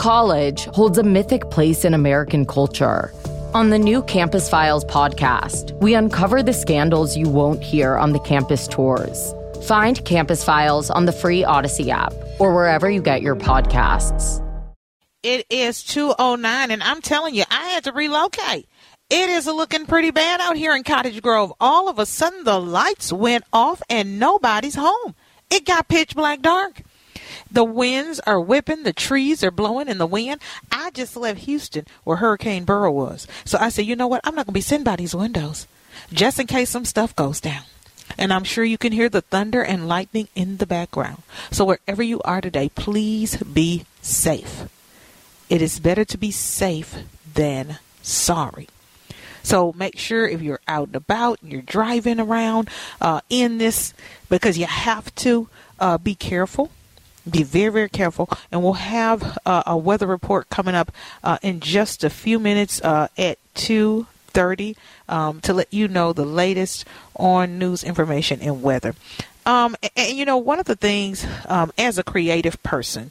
college holds a mythic place in American culture. On the new Campus Files podcast, we uncover the scandals you won't hear on the campus tours. Find Campus Files on the free Odyssey app or wherever you get your podcasts. It is 2:09, and I'm telling you, I had to relocate. It is looking pretty bad out here in Cottage Grove. All of a sudden, the lights went off, and nobody's home. It got pitch black dark. The winds are whipping, the trees are blowing in the wind. I just left Houston where Hurricane Burrow was. So I said, you know what? I'm not going to be sitting by these windows just in case some stuff goes down. And I'm sure you can hear the thunder and lightning in the background. So wherever you are today, please be safe. It is better to be safe than sorry. So make sure if you're out and about and you're driving around in this, because you have to be careful. Be very, very careful. And we'll have a weather report coming up in just a few minutes at 2:30 to let you know the latest on news information and weather. And you know, one of the things as a creative person,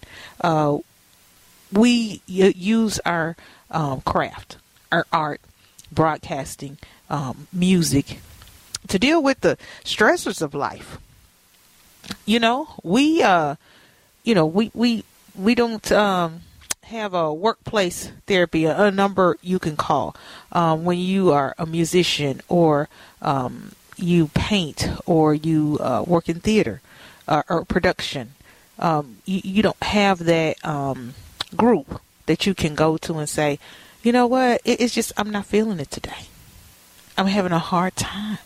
we use our craft, our art, broadcasting, music to deal with the stressors of life. You know, we don't have a workplace therapy, a number you can call when you are a musician or you paint or you work in theater or production. You don't have that group that you can go to and say, you know what, it's just I'm not feeling it today. I'm having a hard time.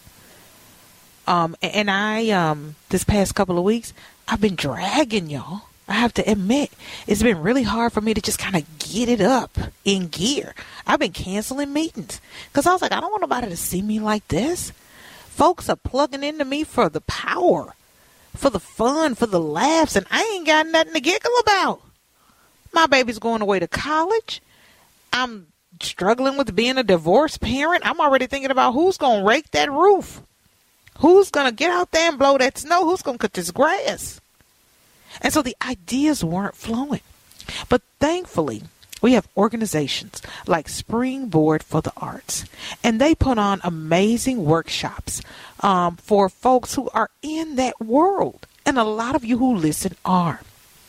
And I this past couple of weeks, I've been dragging, y'all. I have to admit, it's been really hard for me to just kind of get it up in gear. I've been canceling meetings because I was like, I don't want nobody to see me like this. Folks are plugging into me for the power, for the fun, for the laughs, and I ain't got nothing to giggle about. My baby's going away to college. I'm struggling with being a divorced parent. I'm already thinking about who's going to rake that roof. Who's going to get out there and blow that snow? Who's going to cut this grass? And so the ideas weren't flowing. But thankfully, we have organizations like Springboard for the Arts. And they put on amazing workshops for folks who are in that world. And a lot of you who listen are.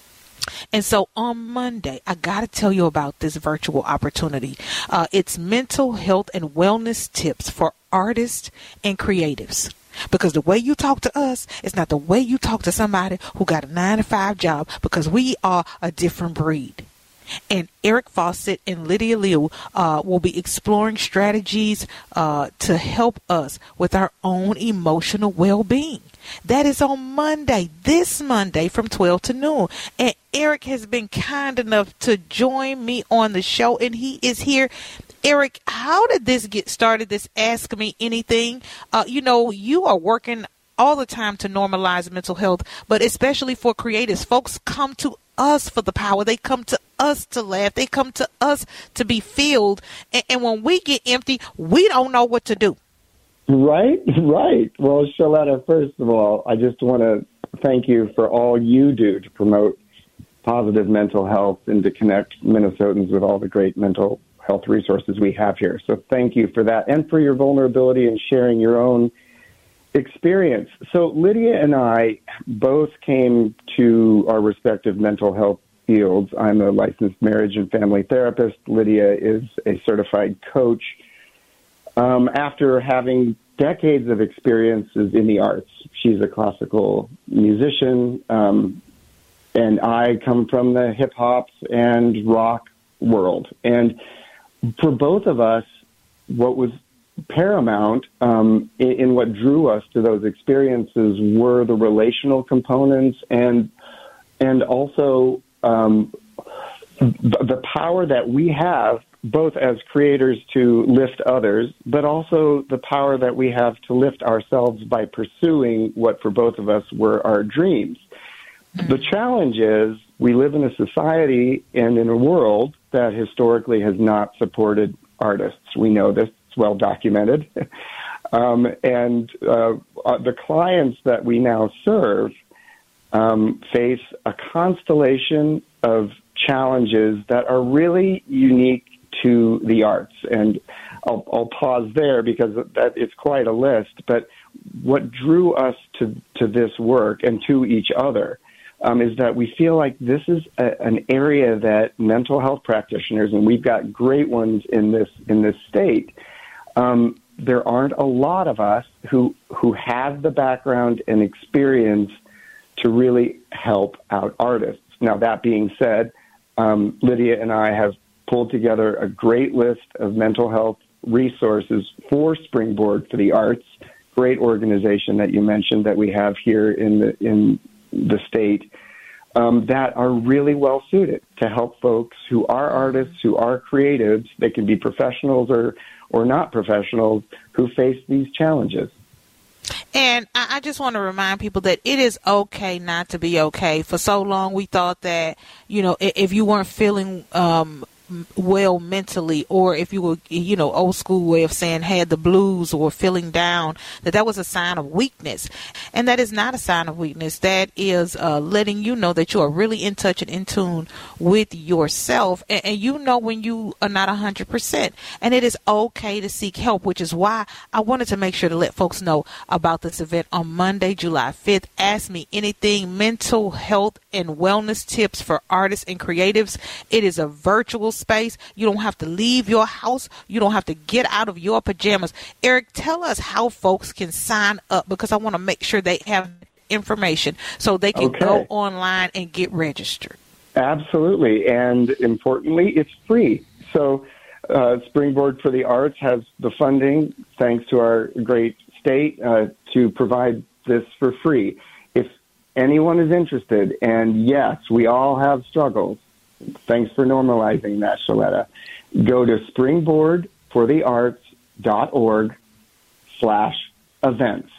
And so on Monday, I got to tell you about this virtual opportunity. It's mental health and wellness tips for artists and creatives. Because the way you talk to us is not the way you talk to somebody who got a 9-to-5 job, because we are a different breed. And Eric Fawcett and Lydia Liu will be exploring strategies to help us with our own emotional well-being. That is on Monday, this Monday from 12 to noon. And Eric has been kind enough to join me on the show, and he is here. Eric, how did this get started, this Ask Me Anything? You are working all the time to normalize mental health, but especially for creatives. Folks come to us for the power. They come to us to laugh. They come to us to be filled. And when we get empty, we don't know what to do. Right. Well, Shaletta, first of all, I just want to thank you for all you do to promote positive mental health and to connect Minnesotans with all the great mental health resources we have here. So thank you for that and for your vulnerability and sharing your own experience. So Lydia and I both came to our respective mental health fields. I'm a licensed marriage and family therapist. Lydia is a certified coach. After having decades of experiences in the arts, she's a classical musician, and I come from the hip hop and rock world. And for both of us, what was paramount in what drew us to those experiences were the relational components and also the power that we have both as creators to lift others, but also the power that we have to lift ourselves by pursuing what for both of us were our dreams. The challenge is we live in a society and in a world that historically has not supported artists. We know this. It's well documented. The clients that we now serve face a constellation of challenges that are really unique to the arts. And I'll pause there because that it's quite a list. But what drew us to this work and to each other is that we feel like this is an area that mental health practitioners, and we've got great ones in this state, there aren't a lot of us who have the background and experience to really help out artists. Now, that being said, Lydia and I have pulled together a great list of mental health resources for Springboard for the Arts, great organization that you mentioned that we have here in the state, that are really well suited to help folks who are artists, who are creatives. They can be professionals or not professionals who face these challenges. And I just want to remind people that it is okay not to be okay. For so long, we thought that, if you weren't feeling well mentally, or if you were, old school way of saying had the blues or feeling down, that was a sign of weakness. And that is not a sign of weakness. That is letting you know that you are really in touch and in tune with yourself. And when you are not 100%. And it is okay to seek help, which is why I wanted to make sure to let folks know about this event on Monday, July 5th. Ask Me Anything, mental health and wellness tips for artists and creatives. It is a virtual space. You don't have to leave your house. You don't have to get out of your pajamas. Eric, tell us how folks can sign up, because I want to make sure they have information so they can go online and get registered. Absolutely. And importantly, it's free. So Springboard for the Arts has the funding, thanks to our great state, to provide this for free. If anyone is interested, and yes, we all have struggles. Thanks for normalizing that, Shaletta. Go to springboardforthearts.org/events.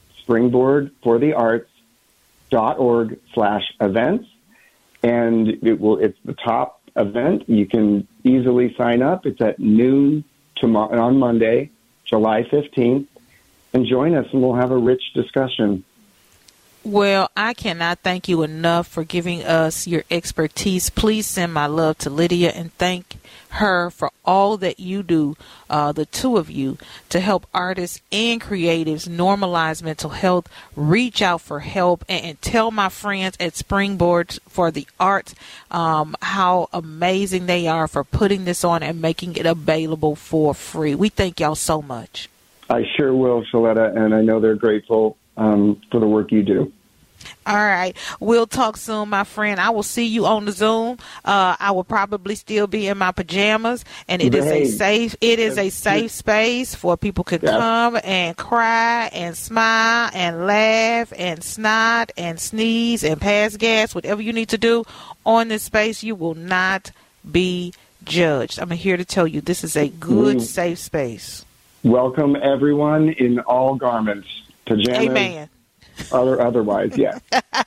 springboardforthearts.org/events. And it's the top event. You can easily sign up. It's at noon on Monday, July 15th. And join us, and we'll have a rich discussion. Well, I cannot thank you enough for giving us your expertise. Please send my love to Lydia and thank her for all that you do, the two of you, to help artists and creatives normalize mental health, reach out for help, and tell my friends at Springboard for the Arts how amazing they are for putting this on and making it available for free. We thank y'all so much. I sure will, Shaletta, and I know they're grateful for the work you do. All right. We'll talk soon, my friend. I will see you on the Zoom. I will probably still be in my pajamas, and it is a safe space for people to come and cry and smile and laugh and snot and sneeze and pass gas, whatever you need to do on this space. You will not be judged. I'm here to tell you this is a good, safe space. Welcome everyone in all garments, pajamas. Amen. Otherwise, yeah.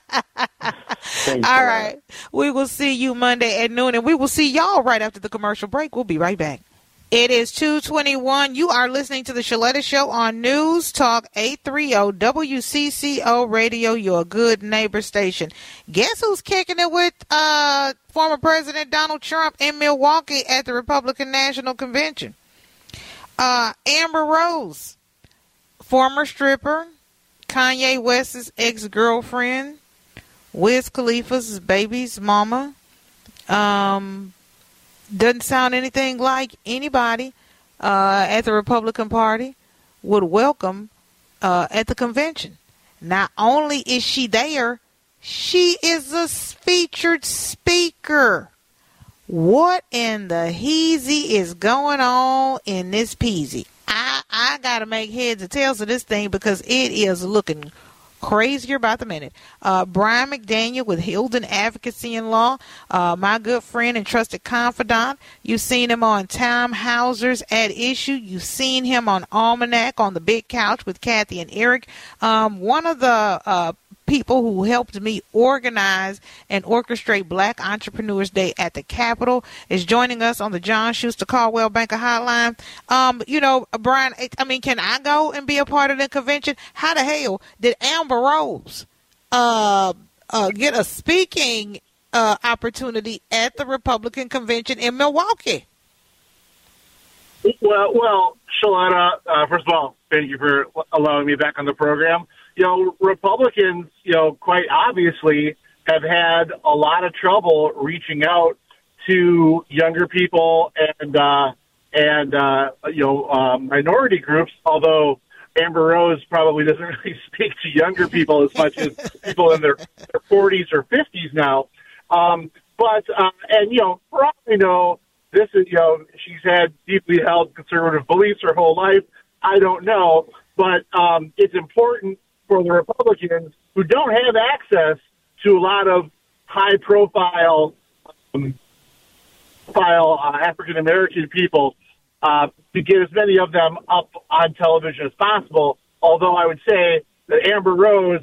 Thanks, all right. We will see you Monday at noon, and we will see y'all right after the commercial break. We'll be right back. It is 2:21. You are listening to the Shaletta Show on News Talk 830 WCCO Radio, your good neighbor station. Guess who's kicking it with former President Donald Trump in Milwaukee at the Republican National Convention? Amber Rose, former stripper, Kanye West's ex-girlfriend, Wiz Khalifa's baby's mama. Doesn't sound anything like anybody at the Republican Party would welcome at the convention. Not only is she there, she is a featured speaker. What in the heezy is going on in this peasy? I got to make heads or tails of this thing because it is looking crazier by the minute. Brian McDaniel with Hilden Advocacy and Law, my good friend and trusted confidant. You've seen him on Time Hauser's At Issue. You've seen him on Almanac on the Big Couch with Kathy and Eric. One of the people who helped me organize and orchestrate Black Entrepreneurs Day at the Capitol is joining us on the John Schuster Caldwell Banker Hotline. Brian, can I go and be a part of the convention? How the hell did Amber Rose get a speaking opportunity at the Republican convention in Milwaukee? Well, Shalana, first of all, thank you for allowing me back on the program. Republicans, quite obviously have had a lot of trouble reaching out to younger people and minority groups, although Amber Rose probably doesn't really speak to younger people as much as people in their 40s or 50s now. For all we know, this is, she's had deeply held conservative beliefs her whole life. I don't know, but it's important for the Republicans who don't have access to a lot of high-profile African-American people to get as many of them up on television as possible, although I would say that Amber Rose,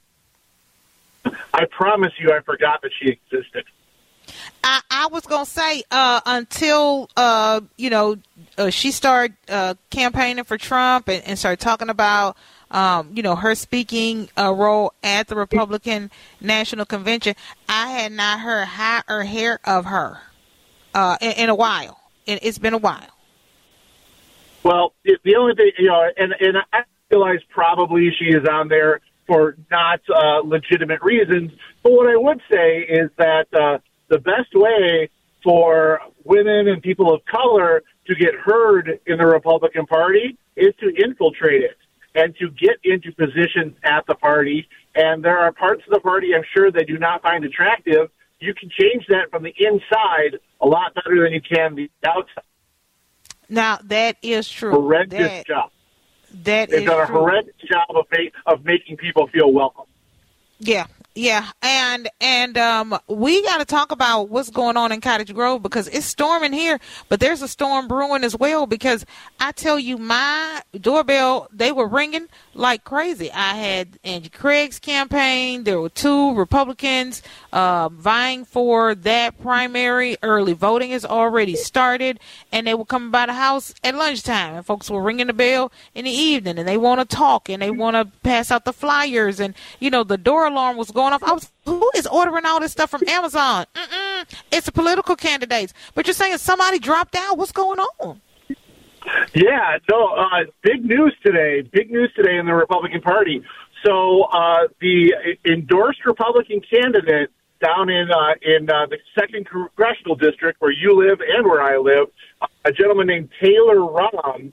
I promise you I forgot that she existed. I was going to say until, she started campaigning for Trump and started talking about, her speaking role at the Republican National Convention, I had not heard high or hair of her in a while. It's been a while. Well, the only thing, and I realize probably she is on there for not legitimate reasons, but what I would say is that the best way for women and people of color to get heard in the Republican Party is to infiltrate it and to get into positions at the party. And there are parts of the party I'm sure they do not find attractive. You can change that from the inside a lot better than you can the outside. Now, that is true. Horrendous job. They've done a horrendous job of making people feel welcome. Yeah. And we got to talk about what's going on in Cottage Grove because it's storming here, but there's a storm brewing as well because I tell you, my doorbell, they were ringing like crazy. I had Angie Craig's campaign. There were 2 Republicans vying for that primary. Early voting has already started, and they were coming by the house at lunchtime, and folks were ringing the bell in the evening, and they want to talk, and they want to pass out the flyers, and, the door alarm was going off. Who is ordering all this stuff from Amazon? It's the political candidates. But you're saying somebody dropped out. What's going on? Yeah, no, big news today in the Republican Party. So the endorsed Republican candidate down in the 2nd Congressional District where you live and where I live, a gentleman named Taylor Rahm,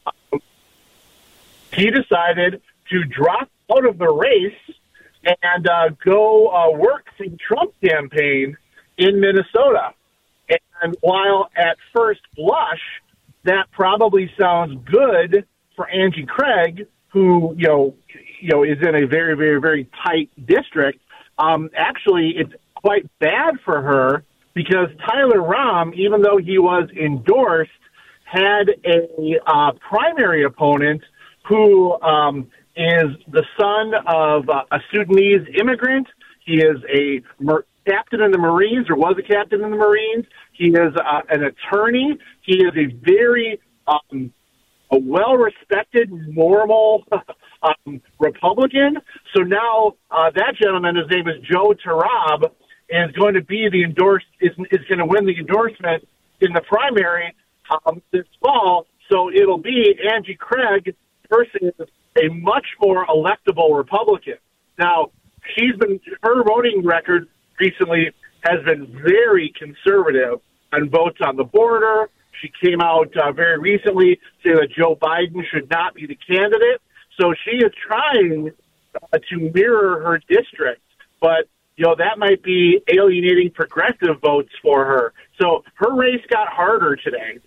he decided to drop out of the race and go work for the Trump campaign in Minnesota. And while at first blush, that probably sounds good for Angie Craig, who is in a very, very, very tight district. Actually, it's quite bad for her because Tyler Rahm, even though he was endorsed, had a primary opponent who is the son of a Sudanese immigrant. He is a captain in the Marines, or was a captain in the Marines. He is an attorney. He is a very a well-respected, normal Republican. So now that gentleman, his name is Joe Tarab, is going to be the is going to win the endorsement in the primary this fall. So it'll be Angie Craig versus a much more electable Republican. Now, her voting record recently has been very conservative on votes on the border. She came out very recently saying that Joe Biden should not be the candidate. So she is trying to mirror her district. But, that might be alienating progressive votes for her. So her race got harder today.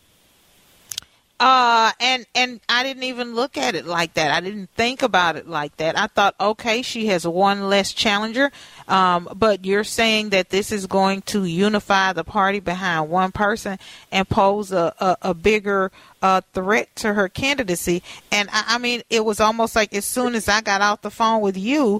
And I didn't even look at it like that. I didn't think about it like that. I thought, okay, she has one less challenger. But you're saying that this is going to unify the party behind one person and pose a bigger threat to her candidacy. And I mean, it was almost like as soon as I got off the phone with you,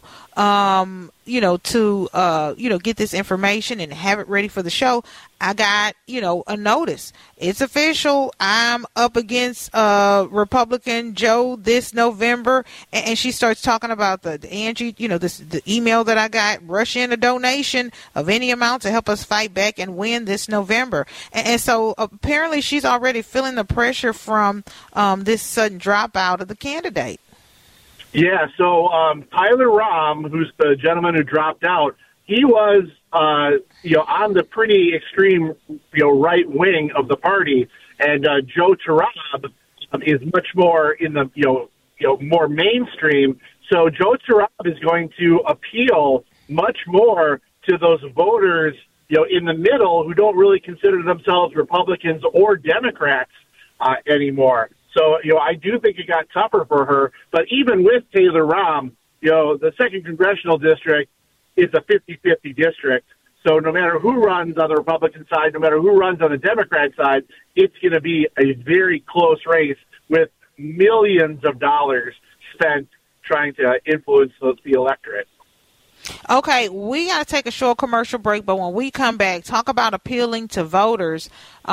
to get this information and have it ready for the show, I got, a notice. It's official. I'm up against Republican Joe this November. And she starts talking about the Angie, the email that I got, rush in a donation of any amount to help us fight back and win this November. And so apparently she's already feeling the pressure from this sudden dropout of the candidate. Yeah, so Tyler Rahm, who's the gentleman who dropped out, he was, on the pretty extreme, right wing of the party, and Joe Tarab is much more in the, more mainstream. So Joe Tarab is going to appeal much more to those voters, in the middle who don't really consider themselves Republicans or Democrats anymore. So, I do think it got tougher for her. But even with Taylor Rahm, the 2nd Congressional District is a 50-50 district. So no matter who runs on the Republican side, no matter who runs on the Democrat side, it's going to be a very close race with millions of dollars spent trying to influence the electorate. Okay, we got to take a short commercial break, but when we come back, talk about appealing to voters.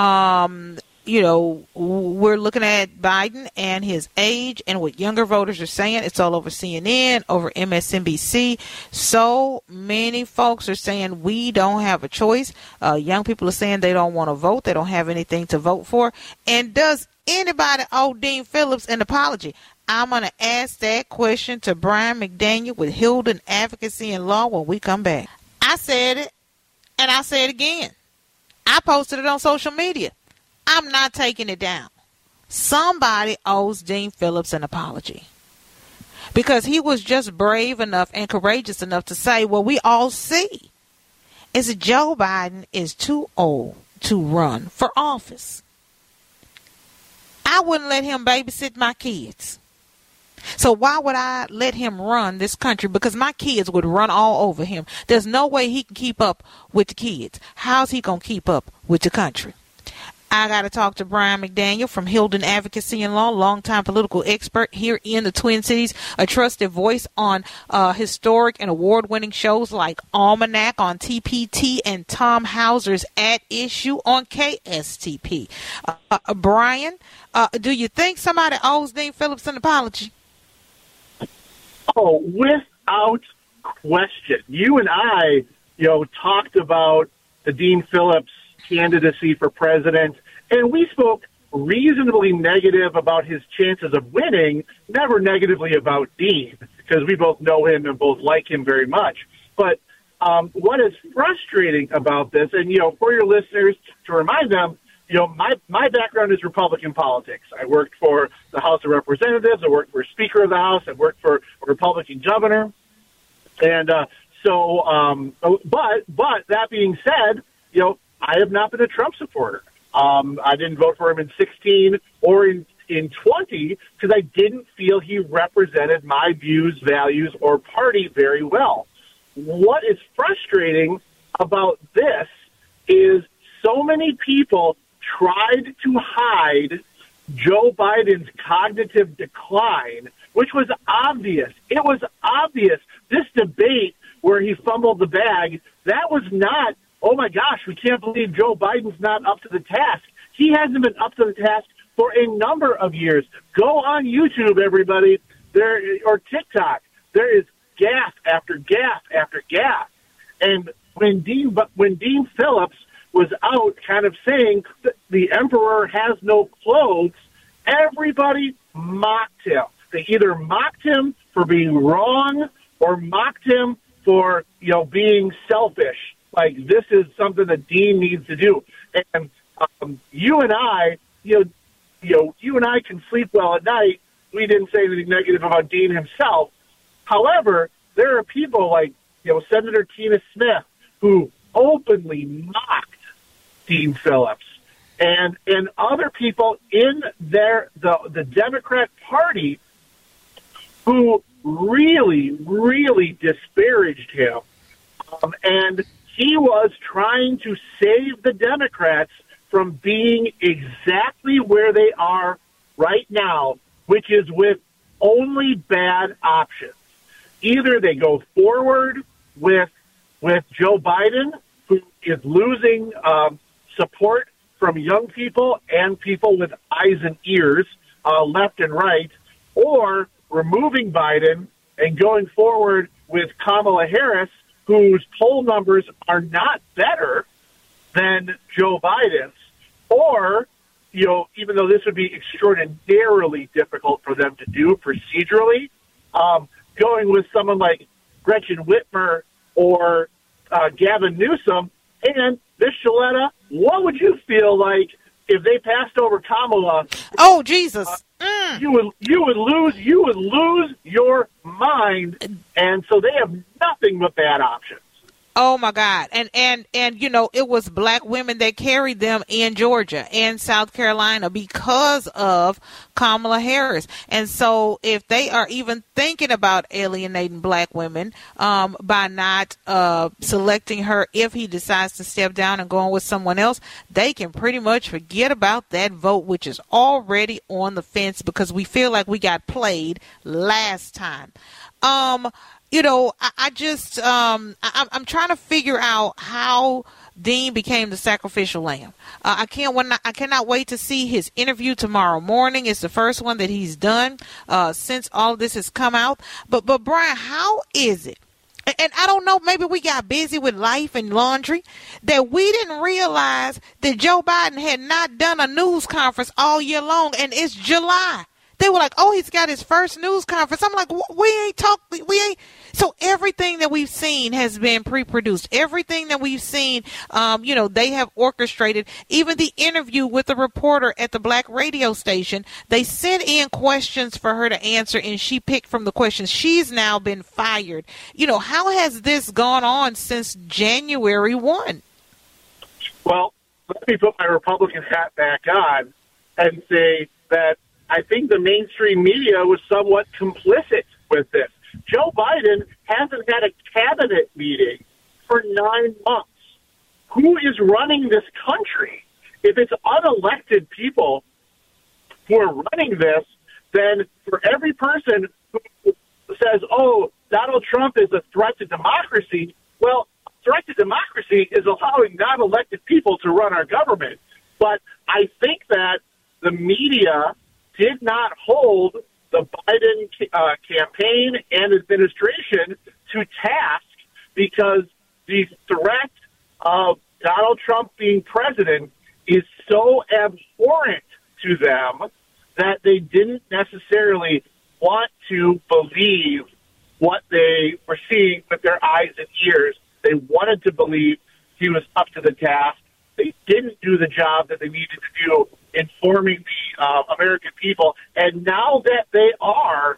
We're looking at Biden and his age and what younger voters are saying. It's all over CNN, over MSNBC. So many folks are saying we don't have a choice. Young people are saying they don't want to vote. They don't have anything to vote for. And does anybody owe Dean Phillips an apology? I'm going to ask that question to Brian McDaniel with Hilden Advocacy and Law when we come back. I said it, and I'll say it again. I posted it on social media. I'm not taking it down. Somebody owes Dean Phillips an apology because he was just brave enough and courageous enough to say what we all see is that Joe Biden is too old to run for office. I wouldn't let him babysit my kids. So why would I let him run this country? Because my kids would run all over him. There's no way he can keep up with the kids. How's he going to keep up with the country? I got to talk to Brian McDaniel from Hilden Advocacy and Law, longtime political expert here in the Twin Cities, a trusted voice on historic and award-winning shows like Almanac on TPT and Tom Hauser's At Issue on KSTP. Brian, do you think somebody owes Dean Phillips an apology? Oh, without question. You and I, talked about the Dean Phillips candidacy for president, and we spoke reasonably negative about his chances of winning, never negatively about Dean, because we both know him and both like him very much. But what is frustrating about this, and, for your listeners, to remind them, my background is Republican politics. I worked for the House of Representatives. I worked for Speaker of the House. I worked for a Republican governor. And but that being said, I have not been a Trump supporter. I didn't vote for him in 16 or in 20 because I didn't feel he represented my views, values, or party very well. What is frustrating about this is so many people tried to hide Joe Biden's cognitive decline, which was obvious. It was obvious. This debate where he fumbled the bag, that was not, oh my gosh, we can't believe Joe Biden's not up to the task. He hasn't been up to the task for a number of years. Go on YouTube, everybody, or TikTok. There is gaffe after gaffe after gaffe. And when Dean Phillips was out kind of saying the emperor has no clothes, everybody mocked him. They either mocked him for being wrong or mocked him for, being selfish. Like, this is something that Dean needs to do. And you and I, you and I can sleep well at night. We didn't say anything negative about Dean himself. However, there are people like, Senator Tina Smith who openly mocked Dean Phillips, and other people in the Democrat Party who really, really disparaged him. And he was trying to save the Democrats from being exactly where they are right now, which is with only bad options. Either they go forward with Joe Biden, who is losing support from young people and people with eyes and ears left and right, or removing Biden and going forward with Kamala Harris, whose poll numbers are not better than Joe Biden's, or, even though this would be extraordinarily difficult for them to do procedurally, going with someone like Gretchen Whitmer or Gavin Newsom. And Ms. Shaletta, what would you feel like if they passed over Kamala? Oh, Jesus! You would lose your mind, and so they have nothing but bad options. Oh my God. And it was black women that carried them in Georgia and South Carolina because of Kamala Harris. And so if they are even thinking about alienating black women by not selecting her, if he decides to step down and go on with someone else, they can pretty much forget about that vote, which is already on the fence because we feel like we got played last time. I'm trying to figure out how Dean became the sacrificial lamb. I cannot wait to see his interview tomorrow morning. It's the first one that he's done since all of this has come out. But Brian, how is it? And I don't know, maybe we got busy with life and laundry that we didn't realize that Joe Biden had not done a news conference all year long, and it's July. They were like, oh, he's got his first news conference. I'm like, we ain't. So everything that we've seen has been pre-produced. Everything that we've seen, they have orchestrated. Even the interview with the reporter at the black radio station, they sent in questions for her to answer, and she picked from the questions. She's now been fired. How has this gone on since January 1? Well, let me put my Republican hat back on and say that I think the mainstream media was somewhat complicit with this. Joe Biden hasn't had a cabinet meeting for 9 months. Who is running this country? If it's unelected people who are running this, then for every person who says, oh, Donald Trump is a threat to democracy, well, a threat to democracy is allowing non-elected people to run our government. But I think that the media did not hold the Biden campaign and administration to task because the threat of Donald Trump being president is so abhorrent to them that they didn't necessarily want to believe what they were seeing with their eyes and ears. They wanted to believe he was up to the task. They didn't do the job that they needed to do informing the American people. And now that they are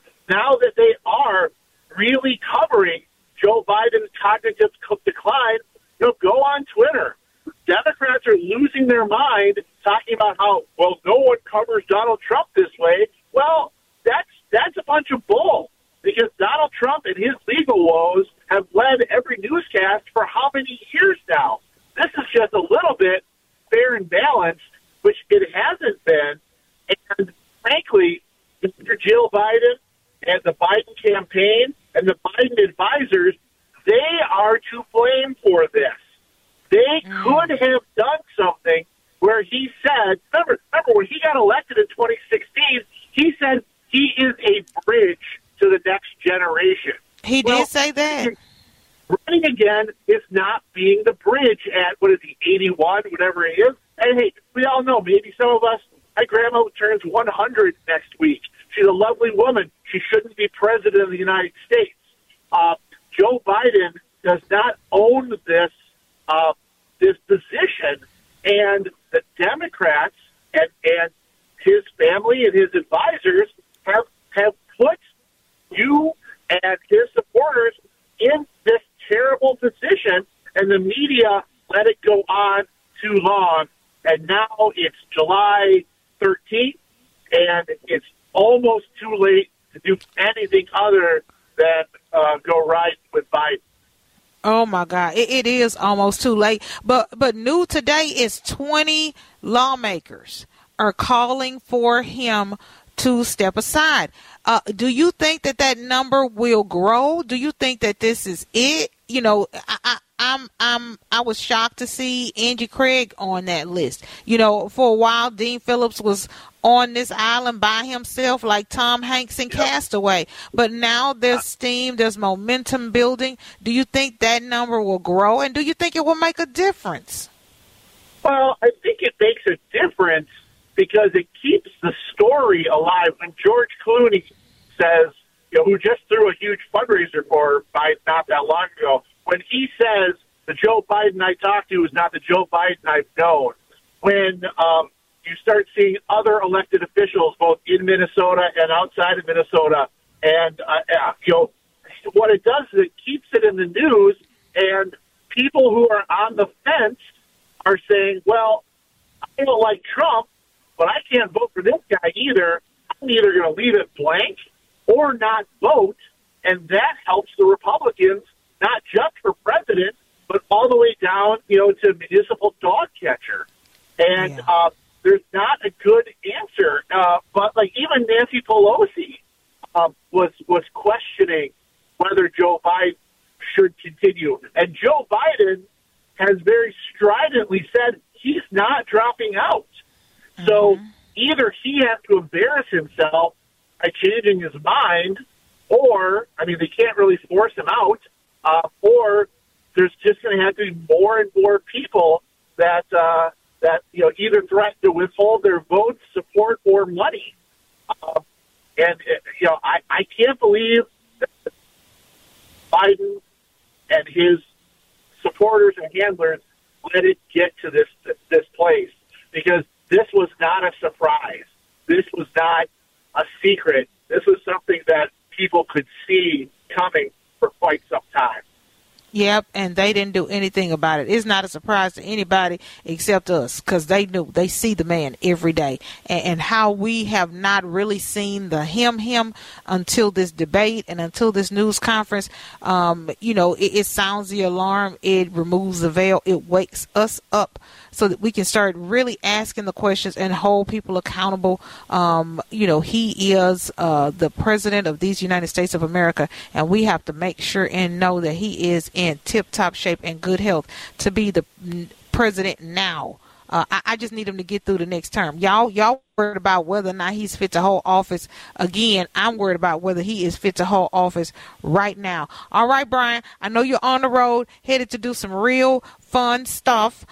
really covering Joe Biden's cognitive decline, go on Twitter. Democrats are losing their mind talking about how, well, no one covers Donald Trump this way. Well, that's a bunch of bull because Donald Trump and his legal woes have led every newscast for how many years now? This is just a little bit fair and balanced, which it hasn't been. And frankly, Mr. Jill Biden and the Biden campaign and the Biden advisors, they are to blame for this. They could have done something where he said, remember when he got elected in 2016, he said he is a bridge to the next generation. He did say that. Running again is not being the bridge at, 81, whatever it is. And hey, we all know, maybe some of us, my grandma turns 100 next week. She's a lovely woman. She shouldn't be president of the United States. Joe Biden does not own this position, and the Democrats and his family and his advisors have put you and his supporters in this terrible position, and the media let it go on too long. And now it's July 13th, and it's almost too late to do anything other than go right with Biden. Oh my God, it is almost too late. But new today is 20 lawmakers are calling for him to step aside. Do you think that number will grow? Do you think that this is it? You know, I was shocked to see Angie Craig on that list. You know, for a while, Dean Phillips was on this island by himself like Tom Hanks in Castaway. But now there's steam, there's momentum building. Do you think that number will grow, and do you think it will make a difference? Well, I think it makes a difference because it keeps the story alive. When George Clooney says, you know, who just threw a huge fundraiser for Biden not that long ago, when he says the Joe Biden I talked to is not the Joe Biden I've known, when you start seeing other elected officials both in Minnesota and outside of Minnesota, and you know, what it does is it keeps it in the news, and people who are on the fence are saying, well, I don't like Trump, but I can't vote for this guy either. I'm either going to leave it blank or not vote, and that helps the Republicans, not just for president, but all the way down, you know, to municipal dog catcher. And there's not a good answer. But like even Nancy Pelosi was questioning whether Joe Biden should continue, and Joe Biden has very stridently said he's not dropping out. Mm-hmm. So either he has to embarrass himself by changing his mind, or, I mean, they can't really force him out, or there's just going to have to be more and more people that you know, either threaten to withhold their votes, support, or money. And you know, I can't believe that Biden and his supporters and handlers let it get to this place, because this was not a surprise. This was not a secret. This was something that people could see coming for quite some time. Yep, and they didn't do anything about it. It's not a surprise to anybody except us, because they knew. They see the man every day. And how we have not really seen the him until this debate and until this news conference, you know, it sounds the alarm. It removes the veil. It wakes us up so that we can start really asking the questions and hold people accountable. You know, he is the president of these United States of America, and we have to make sure and know that he is in tip-top shape and good health to be the president now. I just need him to get through the next term. Y'all worried about whether or not he's fit to hold office again. I'm worried about whether he is fit to hold office right now. All right, Brian, I know you're on the road, headed to do some real fun stuff.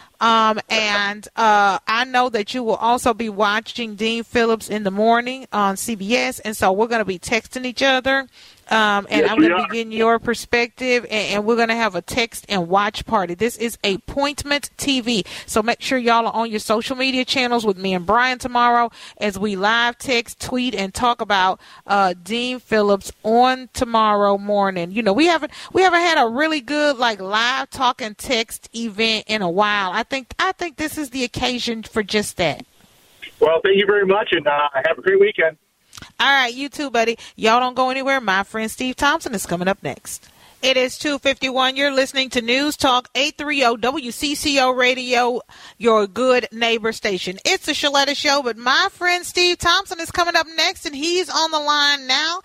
And I know that you will also be watching Dean Phillips in the morning on CBS. And so we're going to be texting each other. And yes, I'm going to be getting your perspective, and we're going to have a text and watch party. This is Appointment TV. So make sure y'all are on your social media channels with me and Brian tomorrow as we live text, tweet, and talk about Dean Phillips on tomorrow morning. You know, we haven't had a really good like live talk and text event in a while. I think this is the occasion for just that. Well, thank you very much, and have a great weekend. All right, you too, buddy. Y'all don't go anywhere. My friend Steve Thompson is coming up next. It is 2:51. You're listening to News Talk 830 WCCO Radio, your good neighbor station. It's the Shaletta Show, but my friend Steve Thompson is coming up next, and he's on the line now.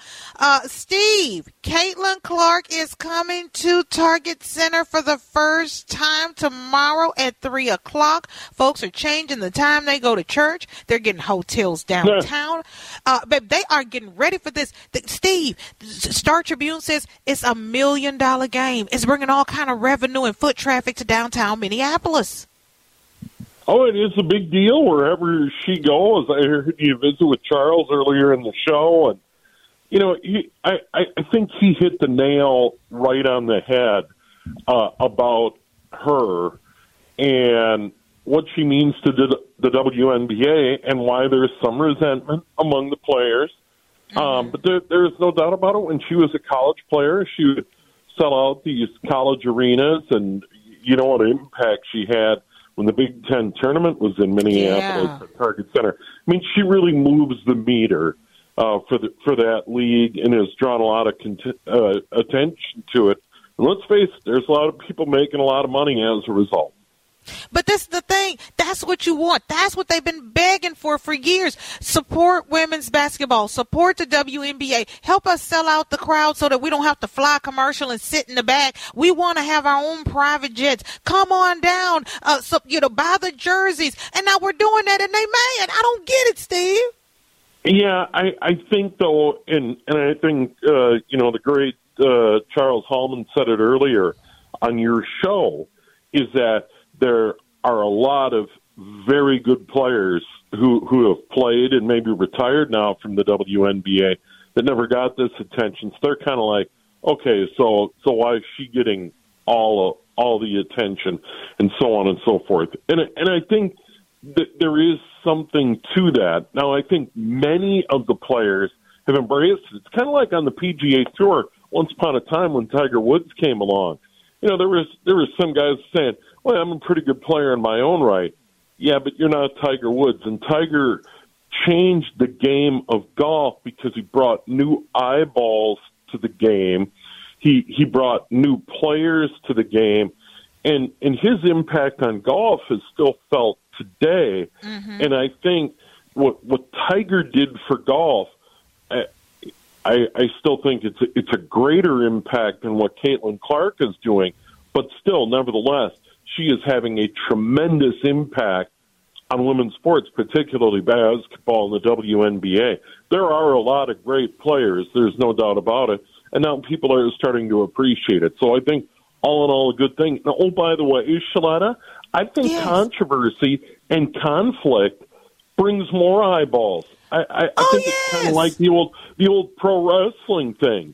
Steve, Caitlin Clark is coming to Target Center for the first time tomorrow at 3 o'clock. Folks are changing the time they go to church. They're getting hotels downtown. But they are getting ready for this. Steve, Star Tribune says it's $1 million game. It's bringing all kind of revenue and foot traffic to downtown Minneapolis. Oh, it is a big deal wherever she goes. I heard you visit with Charles earlier in the show, and you know, I think he hit the nail right on the head about her and what she means to the WNBA and why there's some resentment among the players. Mm-hmm. But there's no doubt about it. When she was a college player, she would sell out these college arenas, and you know what impact she had when the Big Ten tournament was in Minneapolis at Target Center. I mean, she really moves the meter for that league and has drawn a lot of attention to it And let's face it, there's a lot of people making a lot of money as a result. But this is the thing. That's what you want. That's what they've been begging for years. Support women's basketball. Support the WNBA. Help us sell out the crowd so that we don't have to fly commercial and sit in the back. We want to have our own private jets. Come on down. Buy the jerseys. And now we're doing that, and they mad. I don't get it, Steve. Yeah, I think, though, and I think, the great Charles Hallman said it earlier on your show, is that there are a lot of very good players who have played and maybe retired now from the WNBA that never got this attention. So they're kind of like, okay, so why is she getting all the attention and so on and so forth? And I think that there is something to that. Now, I think many of the players have embraced it. It's kind of like on the PGA Tour once upon a time when Tiger Woods came along. There was some guys saying, well, I'm a pretty good player in my own right. Yeah, but you're not Tiger Woods. And Tiger changed the game of golf because he brought new eyeballs to the game. He brought new players to the game. And his impact on golf is still felt today. Mm-hmm. And I think what Tiger did for golf, I still think it's a greater impact than what Caitlin Clark is doing. But still, nevertheless, she is having a tremendous impact on women's sports, particularly basketball and the WNBA. There are a lot of great players, there's no doubt about it, and now people are starting to appreciate it. So I think, all in all, a good thing. Now, by the way, Shaletta, I think controversy and conflict brings more eyeballs. I think it's kind of like the old pro wrestling thing.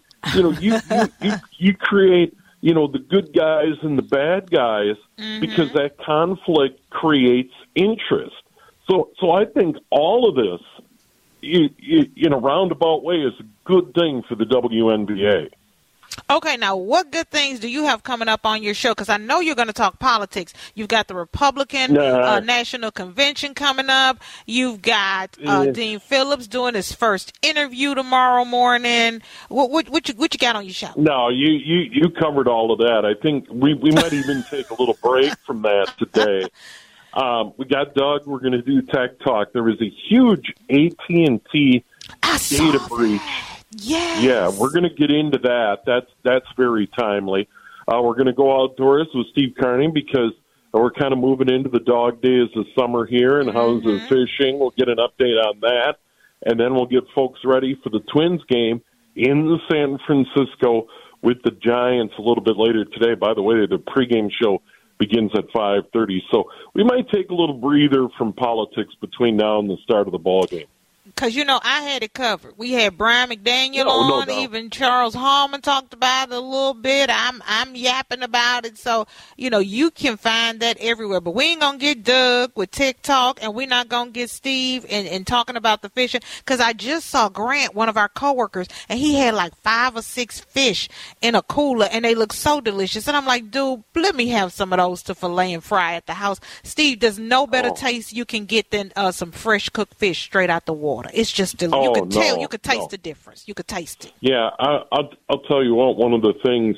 You create the good guys and the bad guys because that conflict creates interest. So I think all of this, in a roundabout way, is a good thing for the WNBA. Okay, now what good things do you have coming up on your show? Because I know you're going to talk politics. You've got the Republican National Convention coming up. You've got Dean Phillips doing his first interview tomorrow morning. What you got on your show? No, you covered all of that. I think we might even take a little break from that today. We got Doug. We're going to do Tech Talk. There was a huge AT&T data breach. Yes. Yeah, we're going to get into that. That's very timely. We're going to go outdoors with Steve Carney because we're kind of moving into the dog days of summer here, and how's the fishing. We'll get an update on that, and then we'll get folks ready for the Twins game in the San Francisco with the Giants a little bit later today. By the way, the pregame show begins at 5:30, so we might take a little breather from politics between now and the start of the ball game. Because, I had it covered. We had Brian McDaniel on. No. Even Charles Hallman talked about it a little bit. I'm yapping about it. So, you can find that everywhere. But we ain't going to get Doug with TikTok, and we're not going to get Steve and talking about the fishing. Because I just saw Grant, one of our coworkers, and he had like 5 or 6 fish in a cooler, and they look so delicious. And I'm like, dude, let me have some of those to fillet and fry at the house. Steve, there's no better taste you can get than some fresh cooked fish straight out the water. It's just delicious. You could tell. You could taste the difference. You could taste it. Yeah, I'll tell you what. One of the things,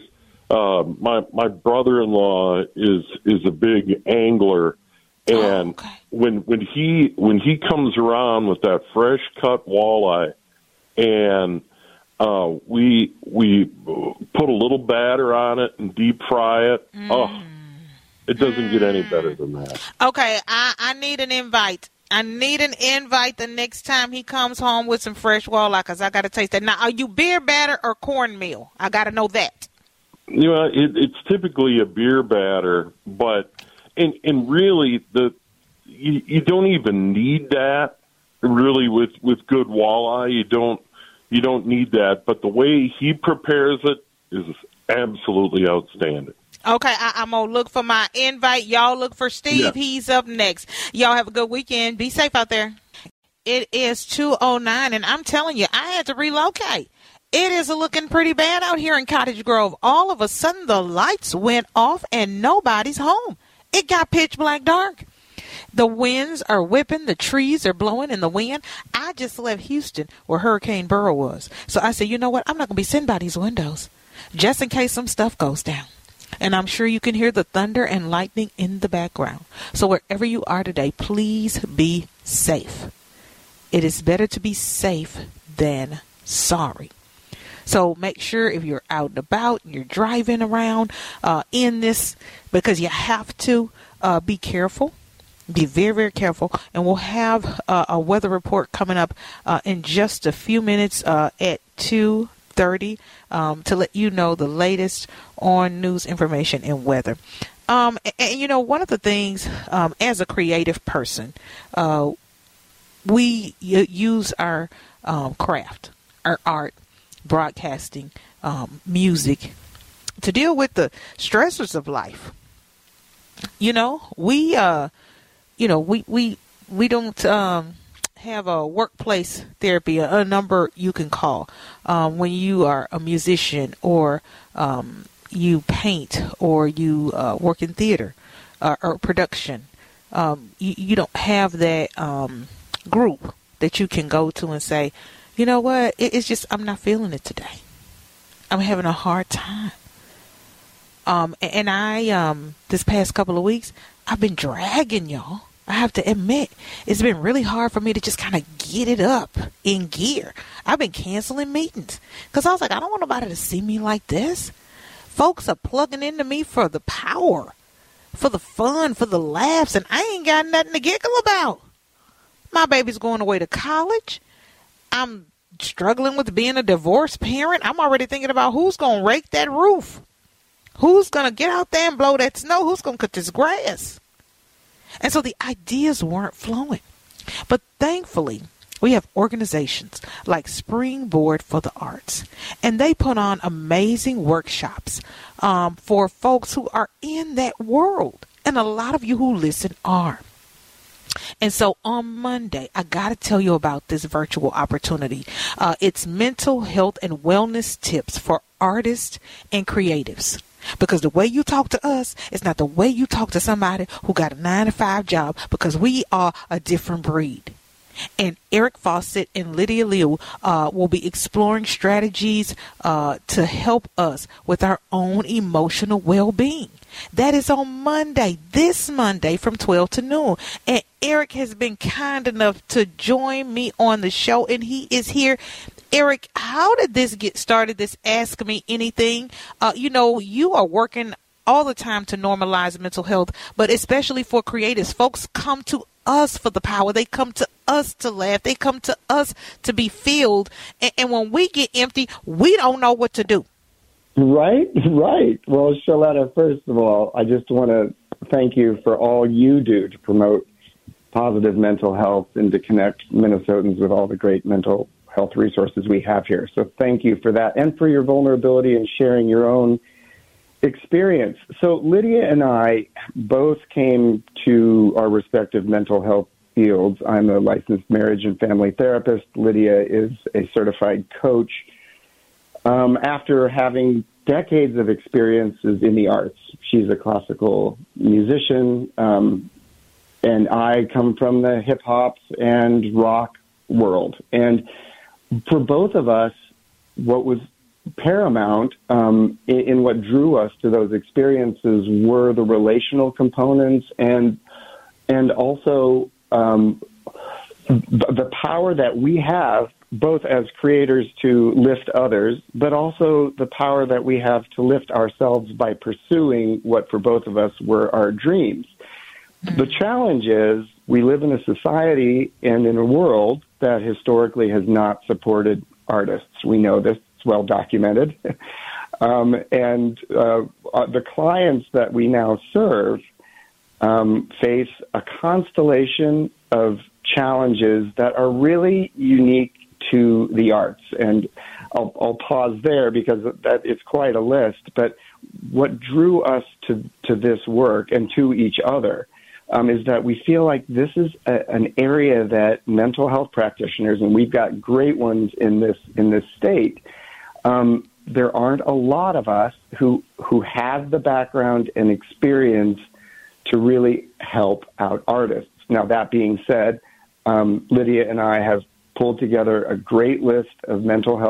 my brother-in-law is a big angler, and when he comes around with that fresh cut walleye, and we put a little batter on it and deep fry it. It doesn't get any better than that. Okay, I need an invite. I need an invite the next time he comes home with some fresh walleye because I got to taste that. Now, are you beer batter or cornmeal? I got to know that. It's typically a beer batter, but and really you don't even need that really with good walleye. You don't need that, but the way he prepares it is absolutely outstanding. Okay, I'm going to look for my invite. Y'all look for Steve. Yeah. He's up next. Y'all have a good weekend. Be safe out there. It is 2:09, and I'm telling you, I had to relocate. It is looking pretty bad out here in Cottage Grove. All of a sudden, the lights went off, and nobody's home. It got pitch black dark. The winds are whipping. The trees are blowing in the wind. I just left Houston where Hurricane Burrow was. So I said, you know what? I'm not going to be sitting by these windows. just in case some stuff goes down. And I'm sure you can hear the thunder and lightning in the background. So wherever you are today, please be safe. It is better to be safe than sorry. So make sure if you're out and about, you're driving around in this, because you have to be careful. Be very, very careful. And we'll have a weather report coming up in just a few minutes at 2:30 to let you know the latest on news information and weather. And you know, one of the things as a creative person, we use our craft, our art, broadcasting, music to deal with the stressors of life. You know, we don't have a workplace therapy, a number you can call when you are a musician, or you paint, or you work in theater or production. You don't have that group that you can go to and say, you know what, it's just, I'm not feeling it today. I'm having a hard time. And I, this past couple of weeks, I've been dragging, y'all. I have to admit, it's been really hard for me to just kind of get it up in gear. I've been canceling meetings because I was like, I don't want nobody to see me like this. Folks are plugging into me for the power, for the fun, for the laughs, and I ain't got nothing to giggle about. My baby's going away to college. I'm struggling with being a divorced parent. I'm already thinking about who's going to rake that roof. Who's going to get out there and blow that snow? Who's going to cut this grass? And so the ideas weren't flowing. But thankfully, we have organizations like Springboard for the Arts. And they put on amazing workshops for folks who are in that world. And a lot of you who listen are. And so on Monday, I got to tell you about this virtual opportunity. It's mental health and wellness tips for artists and creatives. Because the way you talk to us is not the way you talk to somebody who got a 9-to-5 job, because we are a different breed. And Eric Fawcett and Lydia Liu will be exploring strategies to help us with our own emotional well-being. That is on Monday, this Monday from 12 to noon. And Eric has been kind enough to join me on the show, and he is here. Eric, how did this get started, this Ask Me Anything? You know, you are working all the time to normalize mental health, but especially for creatives. Folks come to us for the power. They come to us to laugh. They come to us to be filled. And when we get empty, we don't know what to do. Right. Well, Shaletta, first of all, I just want to thank you for all you do to promote positive mental health and to connect Minnesotans with all the great mental health resources we have here. So thank you for that, and for your vulnerability and sharing your own experience. So Lydia and I both came to our respective mental health fields. I'm a licensed marriage and family therapist. Lydia is a certified coach. After having decades of experiences in the arts, she's a classical musician, and I come from the hip hop and rock world. And for both of us, what was paramount in what drew us to those experiences were the relational components and also the power that we have both as creators to lift others, but also the power that we have to lift ourselves by pursuing what for both of us were our dreams. The challenge is we live in a society and in a world that historically has not supported artists. We know this. It's well documented. And the clients that we now serve face a constellation of challenges that are really unique to the arts. And I'll pause there because that it's quite a list. But what drew us to this work and to each other is that we feel like this is an area that mental health practitioners, and we've got great ones in this state, there aren't a lot of us who have the background and experience to really help out artists. Now, that being said, Lydia and I have pulled together a great list of mental health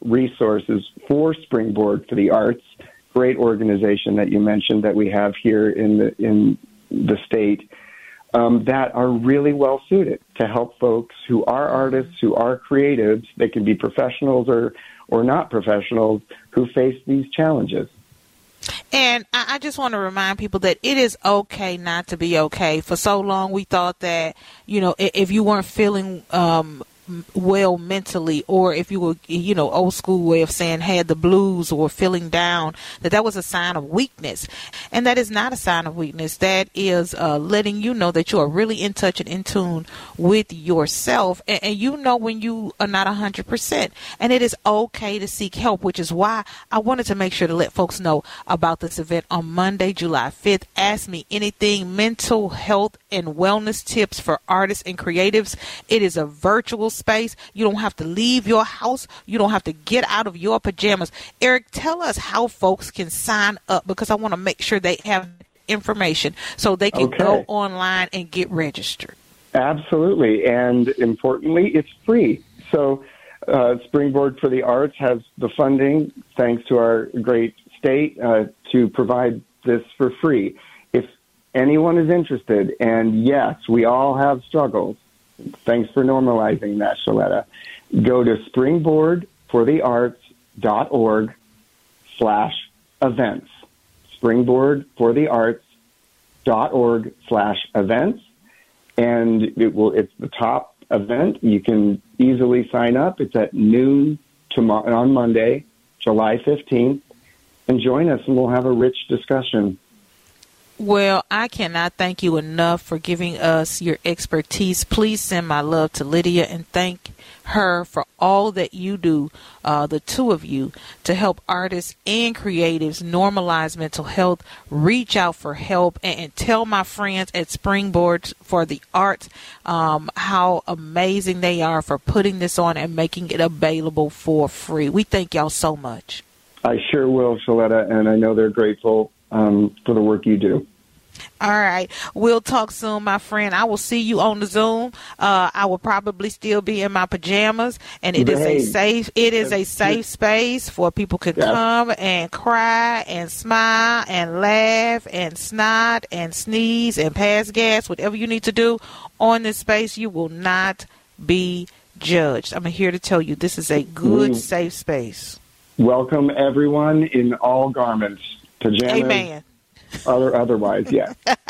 resources for Springboard for the Arts, great organization that you mentioned that we have here in the state, that are really well suited to help folks who are artists, who are creatives. They can be professionals or not professionals who face these challenges. And I just want to remind people that it is okay not to be okay. For so long, we thought that, if you weren't feeling well mentally, or if you were, old school way of saying had the blues or feeling down, that was a sign of weakness. And that is not a sign of weakness. That is letting you know that you are really in touch and in tune with yourself. And when you are not 100%. And it is okay to seek help, which is why I wanted to make sure to let folks know about this event on Monday, July 5th. Ask Me Anything, mental health and wellness tips for artists and creatives. It is a virtual space. You don't have to leave your house. You don't have to get out of your pajamas. Eric, tell us how folks can sign up, because I want to make sure they have information so they can go online and get registered. Absolutely. And importantly, it's free. So Springboard for the Arts has the funding, thanks to our great state, to provide this for free. If anyone is interested, and yes, we all have struggles. Thanks for normalizing that, Shaletta. Go to springboardforthearts.org/events. springboardforthearts.org/events. And it's the top event. You can easily sign up. It's at noon on Monday, July 15th. And join us, and we'll have a rich discussion. Well, I cannot thank you enough for giving us your expertise. Please send my love to Lydia and thank her for all that you do, the two of you, to help artists and creatives normalize mental health, reach out for help, and tell my friends at Springboard for the Arts how amazing they are for putting this on and making it available for free. We thank y'all so much. I sure will, Shaletta, and I know they're grateful for the work you do. All right. We'll talk soon, my friend. I will see you on the Zoom. I will probably still be in my pajamas, and it is a safe space for people to come and cry and smile and laugh and snot and sneeze and pass gas, whatever you need to do on this space. You will not be judged. I'm here to tell you this is a good, safe space. Welcome, everyone, in all garments. Pajamas. Amen. Otherwise, yeah.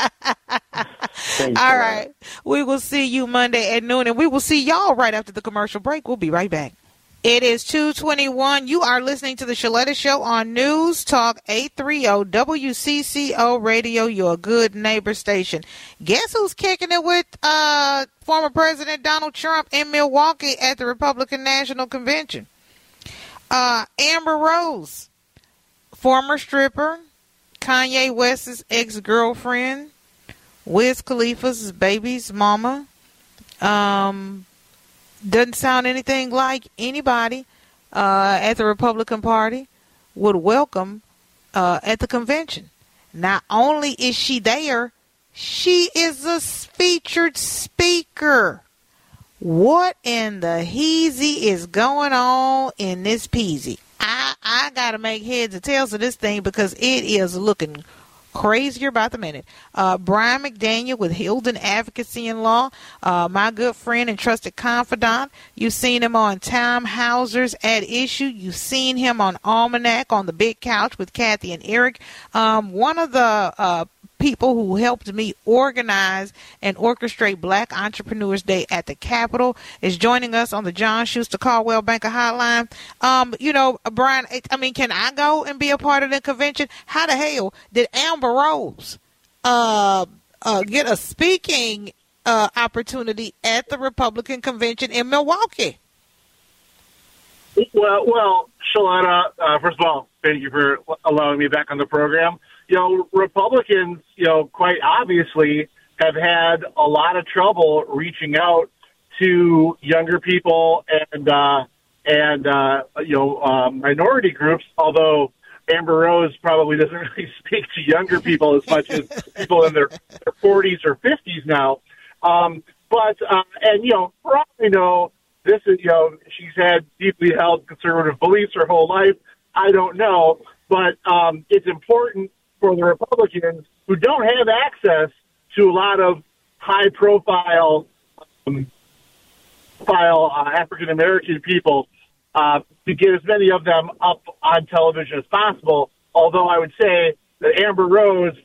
All right. We will see you Monday at noon, and we will see y'all right after the commercial break. We'll be right back. It is 2:21. You are listening to the Shaletta Show on News Talk 830 WCCO Radio, your good neighbor station. Guess who's kicking it with former President Donald Trump in Milwaukee at the Republican National Convention? Amber Rose, former stripper, Kanye West's ex-girlfriend, Wiz Khalifa's baby's mama. Doesn't sound anything like anybody at the Republican Party would welcome at the convention. Not only is she there, she is a featured speaker. What in the heezy is going on in this peasy? I got to make heads or tails of this thing because it is looking crazier by the minute. Brian McDaniel with Hilden Advocacy and Law, my good friend and trusted confidant. You've seen him on Time Hauser's At Issue. You've seen him on Almanac on the Big Couch with Kathy and Eric. One of the people who helped me organize and orchestrate Black Entrepreneurs Day at the Capitol is joining us on the John Schuster Caldwell Banker Hotline. Brian, can I go and be a part of the convention? How the hell did Amber Rose get a speaking opportunity at the Republican convention in Milwaukee? Well, Shaletta, first of all, thank you for allowing me back on the program. Republicans, quite obviously have had a lot of trouble reaching out to younger people and minority groups, although Amber Rose probably doesn't really speak to younger people as much as people in their 40s or 50s now. For all we know, this is, she's had deeply held conservative beliefs her whole life. I don't know, but it's important for the Republicans who don't have access to a lot of high-profile African American people to get as many of them up on television as possible. Although I would say that Amber Rose,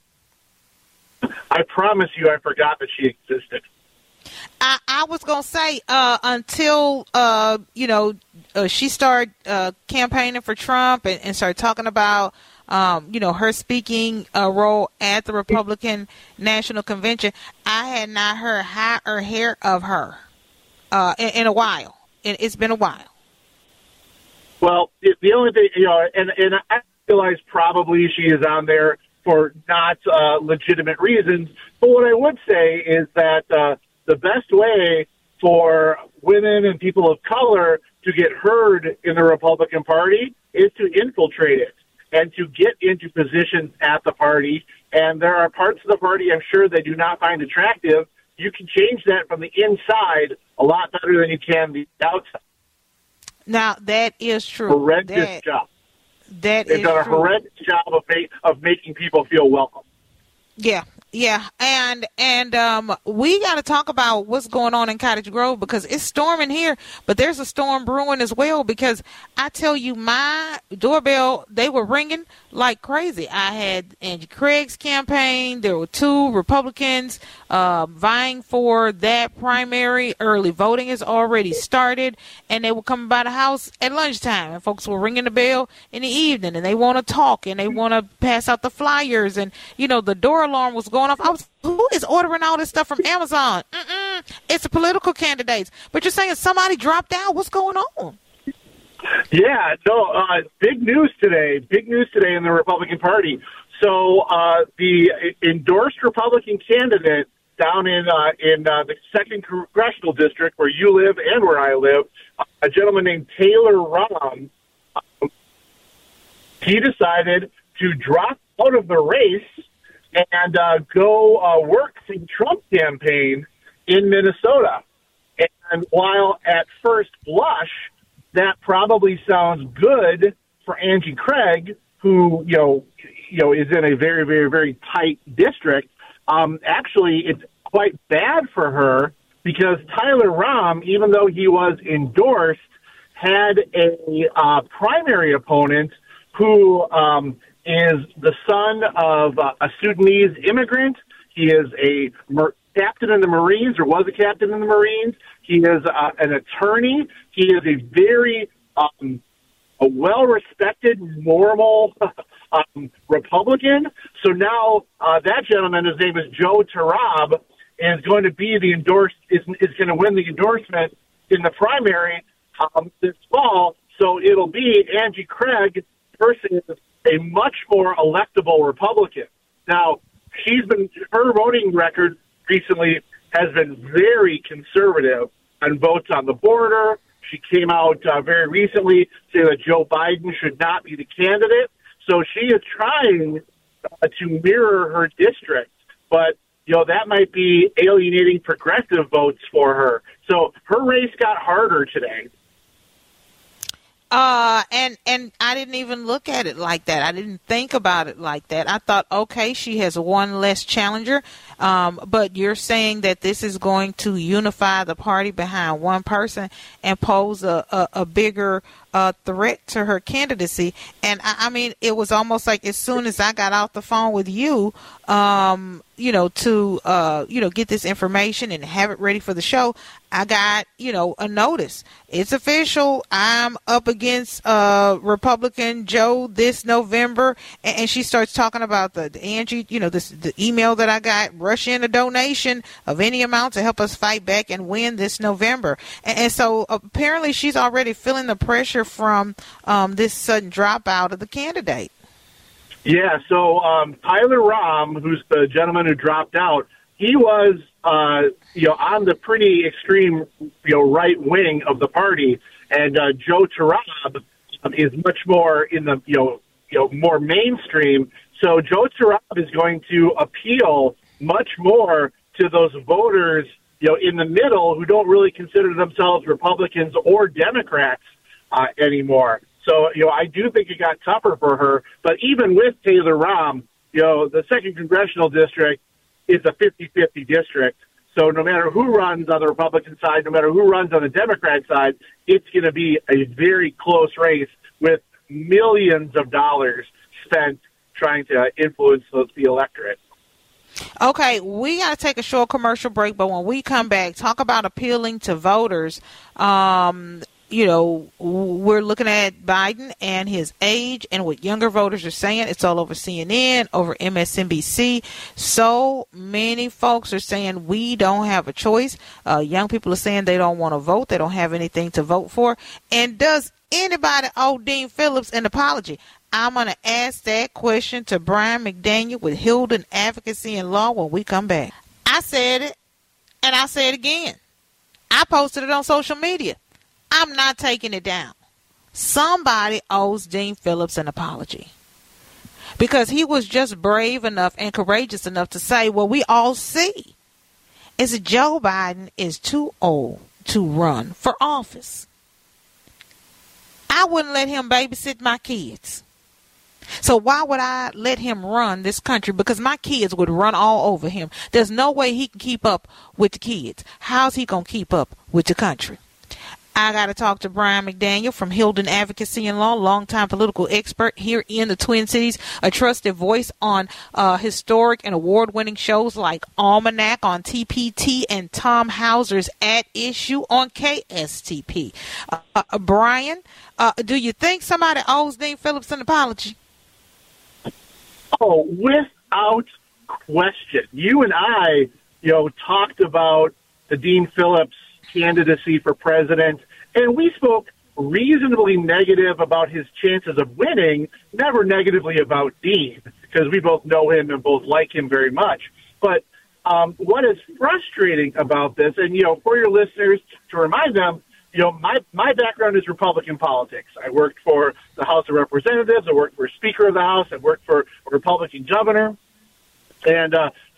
I promise you, I forgot that she existed. I was going to say until, she started campaigning for Trump and started talking about, her speaking role at the Republican National Convention, I had not heard high or hair of her in a while. It's been a while. Well, the only thing, and I realize probably she is on there for not legitimate reasons. But what I would say is that the best way for women and people of color to get heard in the Republican Party is to infiltrate it and to get into positions at the party. And there are parts of the party I'm sure they do not find attractive. You can change that from the inside a lot better than you can the outside. Now, that is true. Horrendous job. They've done a horrendous job of making people feel welcome. Yeah. And we got to talk about what's going on in Cottage Grove because it's storming here, but there's a storm brewing as well because I tell you, my doorbell, they were ringing like crazy. I had Angie Craig's campaign. There were 2 Republicans vying for that primary. Early voting has already started, and they were coming by the house at lunchtime, and folks were ringing the bell in the evening, and they want to talk, and they want to pass out the flyers, and, the door alarm was going off. Who is ordering all this stuff from Amazon? It's the political candidates. But you're saying somebody dropped out. What's going on? Yeah, no, big news today. Big news today in the Republican Party. So the endorsed Republican candidate down in the 2nd Congressional District where you live and where I live, a gentleman named Taylor Rahm, he decided to drop out of the race and go work for the Trump campaign in Minnesota. And while at first blush, that probably sounds good for Angie Craig, who is in a very, very, very tight district. Actually, it's quite bad for her because Tyler Rahm, even though he was endorsed, had a primary opponent who is the son of a Sudanese immigrant. He is a captain in the Marines, or was a captain in the Marines. He is an attorney. He is a very a well-respected, normal Republican. So now that gentleman, his name is Joe Tarab, is going to be the is going to win the endorsement in the primary this fall. So it'll be Angie Craig versus a much more electable Republican. Now, her voting record recently has been very conservative on votes on the border. She came out very recently saying that Joe Biden should not be the candidate. So she is trying to mirror her district, but that might be alienating progressive votes for her. So her race got harder today. And I didn't even look at it like that. I didn't think about it like that. I thought, okay, she has one less challenger. But you're saying that this is going to unify the party behind one person and pose a bigger threat to her candidacy. And I mean, it was almost like as soon as I got off the phone with you, to get this information and have it ready for the show, I got, a notice. It's official. I'm up against Republican Joe this November. And she starts talking about the Angie, the email that I got, rush in a donation of any amount to help us fight back and win this November. And so apparently she's already feeling the pressure from this sudden dropout of the candidate. Yeah, so Tyler Rahm, who's the gentleman who dropped out, he was, on the pretty extreme, right wing of the party, and Joe Tarab is much more in the, more mainstream. So Joe Tarab is going to appeal much more to those voters in the middle who don't really consider themselves Republicans or Democrats anymore. So, I do think it got tougher for her. But even with Taylor Rahm, the 2nd Congressional District is a 50-50 district. So no matter who runs on the Republican side, no matter who runs on the Democrat side, it's going to be a very close race with millions of dollars spent trying to influence the electorate. Okay, we got to take a short commercial break, but when we come back, talk about appealing to voters. We're looking at Biden and his age and what younger voters are saying. It's all over CNN, over MSNBC. So many folks are saying we don't have a choice. Young people are saying they don't want to vote. They don't have anything to vote for. And does anybody owe Dean Phillips an apology? I'm going to ask that question to Brian McDaniel with Hilden Advocacy and Law when we come back. I said it, and I'll say it again. I posted it on social media. I'm not taking it down. Somebody owes Dean Phillips an apology because he was just brave enough and courageous enough to say what we all see is that Joe Biden is too old to run for office. I wouldn't let him babysit my kids. So why would I let him run this country? Because my kids would run all over him. There's no way he can keep up with the kids. How's he going to keep up with the country? I got to talk to Brian McDaniel from Hilden Advocacy and Law, longtime political expert here in the Twin Cities, a trusted voice on historic and award-winning shows like Almanac on TPT and Tom Hauser's At Issue on KSTP. Brian, do you think somebody owes Dean Phillips an apology? Oh, without question. You and I, talked about the Dean Phillips candidacy for president, and we spoke reasonably negative about his chances of winning, never negatively about Dean, because we both know him and both like him very much. But what is frustrating about this, and, for your listeners, to remind them, my background is Republican politics. I worked for the House of Representatives. I worked for Speaker of the House. I worked for a Republican governor. And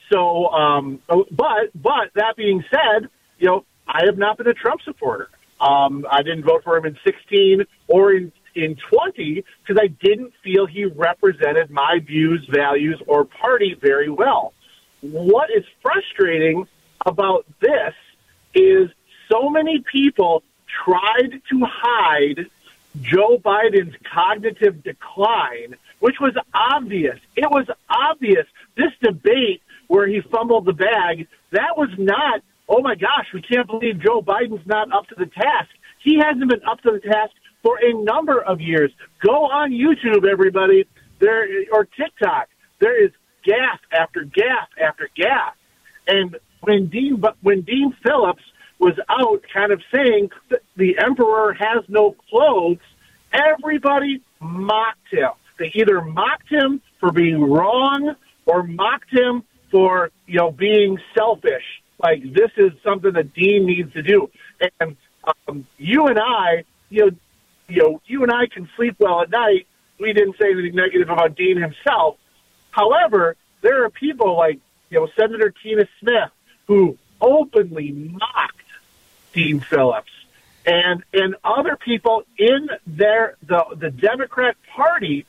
but that being said, I have not been a Trump supporter. I didn't vote for him in 16 or in 20 because I didn't feel he represented my views, values, or party very well. What is frustrating about this is so many people tried to hide Joe Biden's cognitive decline, which was obvious. It was obvious. This debate where he fumbled the bag, that was not, oh my gosh, we can't believe Joe Biden's not up to the task. He hasn't been up to the task for a number of years. Go on YouTube, everybody, or TikTok. There is gaffe after gaffe after gaffe. And when Dean Phillips was out kind of saying that the emperor has no clothes, everybody mocked him. They either mocked him for being wrong or mocked him for, being selfish. Like, this is something that Dean needs to do. And you and I, you and I can sleep well at night. We didn't say anything negative about Dean himself. However, there are people like, Senator Tina Smith who openly mocked Dean Phillips and other people in the Democrat Party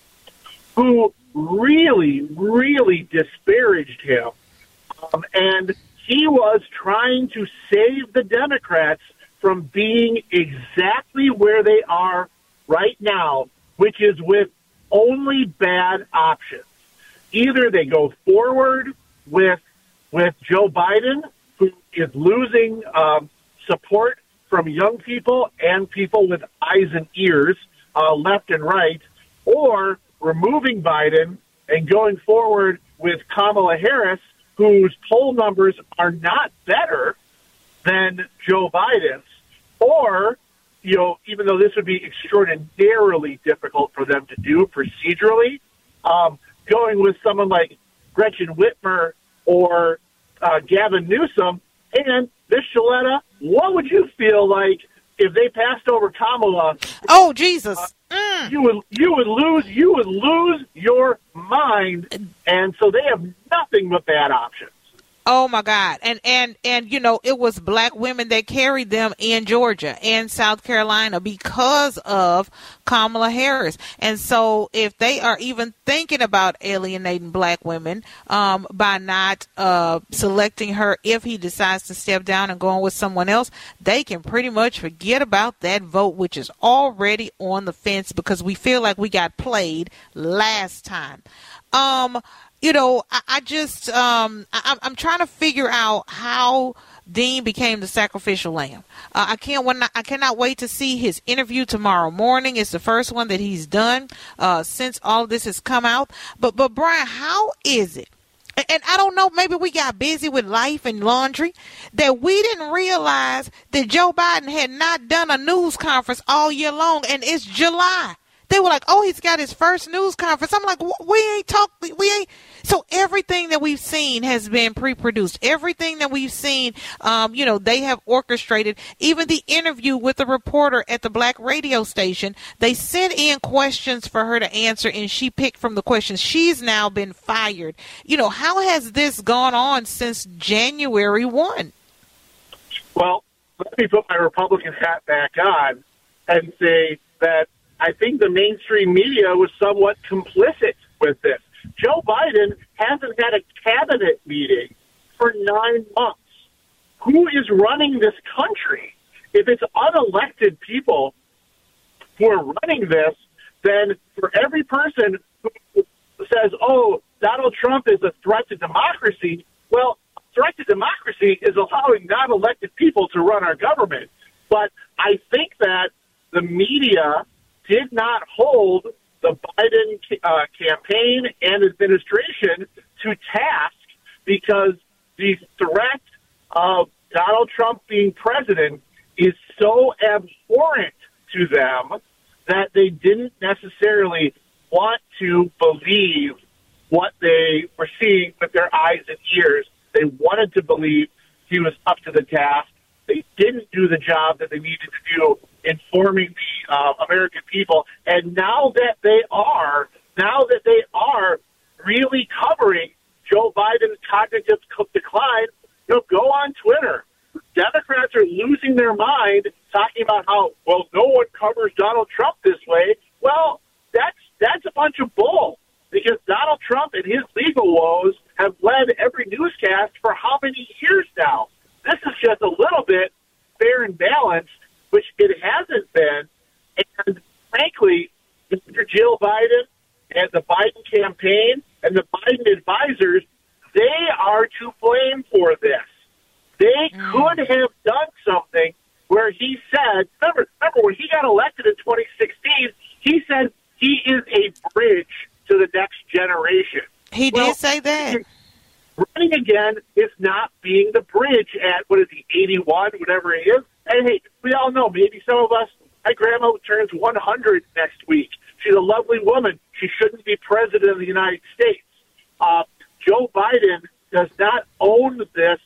who really, really disparaged him. And he was trying to save the Democrats from being exactly where they are right now, which is with only bad options. Either they go forward with Joe Biden, who is losing support from young people and people with eyes and ears, left and right, or removing Biden and going forward with Kamala Harris, whose poll numbers are not better than Joe Biden's, or, even though this would be extraordinarily difficult for them to do procedurally, going with someone like Gretchen Whitmer or Gavin Newsom. And Ms. Shaletta, what would you feel like if they passed over Kamala? Oh, Jesus! You would lose your mind, and so they have nothing but bad options. Oh my God. And you know, it was black women that carried them in Georgia and South Carolina because of Kamala Harris. And so if they are even thinking about alienating black women by not selecting her, if he decides to step down and go on with someone else, they can pretty much forget about that vote, which is already on the fence because we feel like we got played last time. You know, I'm trying to figure out how Dean became the sacrificial lamb. I cannot wait to see his interview tomorrow morning. It's the first one that he's done since all of this has come out. But Brian, how is it? And I don't know, maybe we got busy with life and laundry that we didn't realize that Joe Biden had not done a news conference all year long, and it's July. They were like, oh, he's got his first news conference. I'm like, we ain't talking. So everything that we've seen has been pre-produced. Everything that we've seen, you know, they have orchestrated. Even the interview with the reporter at the black radio station, they sent in questions for her to answer, and she picked from the questions. She's now been fired. You know, how has this gone on since January 1? Well, let me put my Republican hat back on and say that I think the mainstream media was somewhat complicit with this. Joe Biden hasn't had a cabinet meeting for 9 months. Who is running this country? If it's unelected people who are running this, then for every person who says, oh, Donald Trump is a threat to democracy, well, a threat to democracy is allowing non-elected people to run our government. But I think that the media did not hold the Biden campaign and administration to task because the threat of Donald Trump being president is so abhorrent to them that they didn't necessarily want to believe what they were seeing with their eyes and ears. They wanted to believe he was up to the task. They didn't do the job that they needed to do informing the American people. And now that they are really covering Joe Biden's cognitive decline, you know, go on Twitter. Democrats are losing their mind talking about how, well, no one covers Donald Trump this way. Well, that's a bunch of bull because Donald Trump and his legal woes have led every newscast for how many years now? This is just a little bit fair and balanced, which it hasn't been. And frankly, Mr. Jill Biden and the Biden campaign and the Biden advisors, they are to blame for this. They could have done something where he said, remember when he got elected in 2016, he said he is a bridge to the next generation. He did say that. Running again is not being the bridge at, 81, whatever it is. And hey, we all know, maybe some of us, my grandma turns 100 next week. She's a lovely woman. She shouldn't be president of the United States. Joe Biden does not own this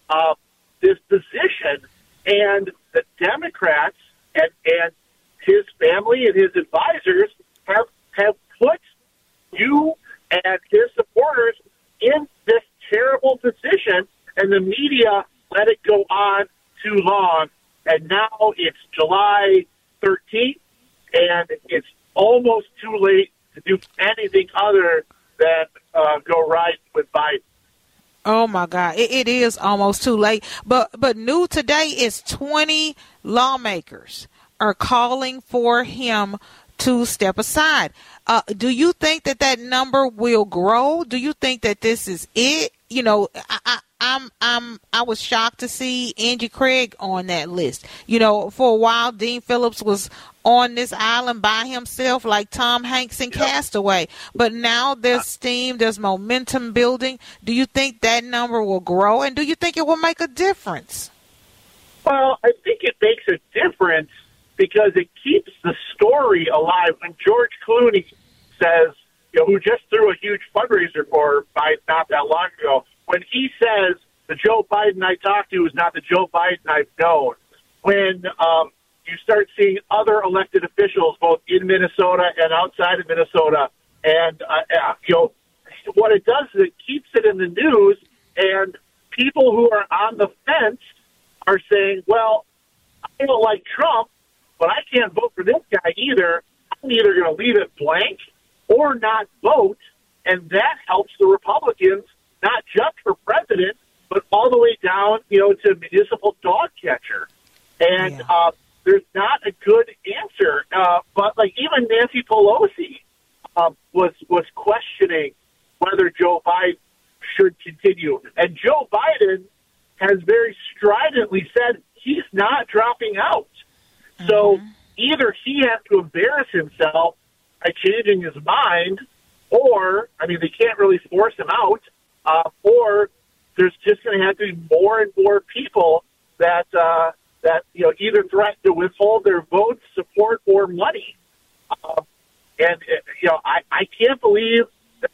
position, and the Democrats and his family and his advisors have put you and his supporters in this terrible position, and the media let it go on too long. And now it's July 13th, and it's almost too late to do anything other than go right with Biden. Oh my God, it is almost too late. But new today is 20 lawmakers are calling for him to step aside. Do you think that number will grow? Do you think that this is it? You know, I was shocked to see Angie Craig on that list. You know, for a while, Dean Phillips was on this island by himself like Tom Hanks in Castaway. But now there's steam, there's momentum building. Do you think that number will grow? And do you think it will make a difference? Well, I think it makes a difference because it keeps the story alive. When George Clooney says, you know, who just threw a huge fundraiser for Biden not that long ago, when he says the Joe Biden I talked to is not the Joe Biden I've known, when you start seeing other elected officials both in Minnesota and outside of Minnesota, and you know, what it does is it keeps it in the news, and people who are on the fence are saying, well, I don't like Trump, but I can't vote for this guy either. I'm either going to leave it blank or not vote, and that helps the Republicans, not just for president, but all the way down, to municipal dog catcher. And there's not a good answer. But like even Nancy Pelosi was questioning whether Joe Biden should continue. And Joe Biden has very stridently said he's not dropping out. Mm-hmm. So either he has to embarrass himself by changing his mind, or, they can't really force him out, or there's just going to have to be more and more people that either threaten to withhold their votes, support, or money. I can't believe that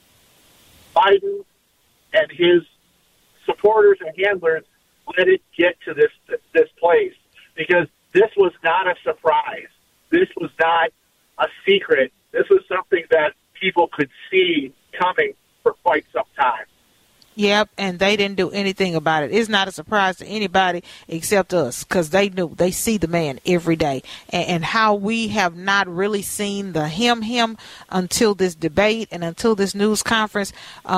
Biden and his supporters and handlers let it get to this place, because this was not a surprise. This was not a secret. This was something that people could see coming for quite some time. Yep, and they didn't do anything about it. It's not a surprise to anybody except us, because they knew. They see the man every day. And how we have not really seen the him until this debate and until this news conference,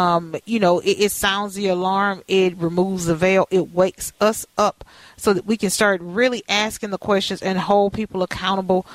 it sounds the alarm. It removes the veil. It wakes us up so that we can start really asking the questions and hold people accountable.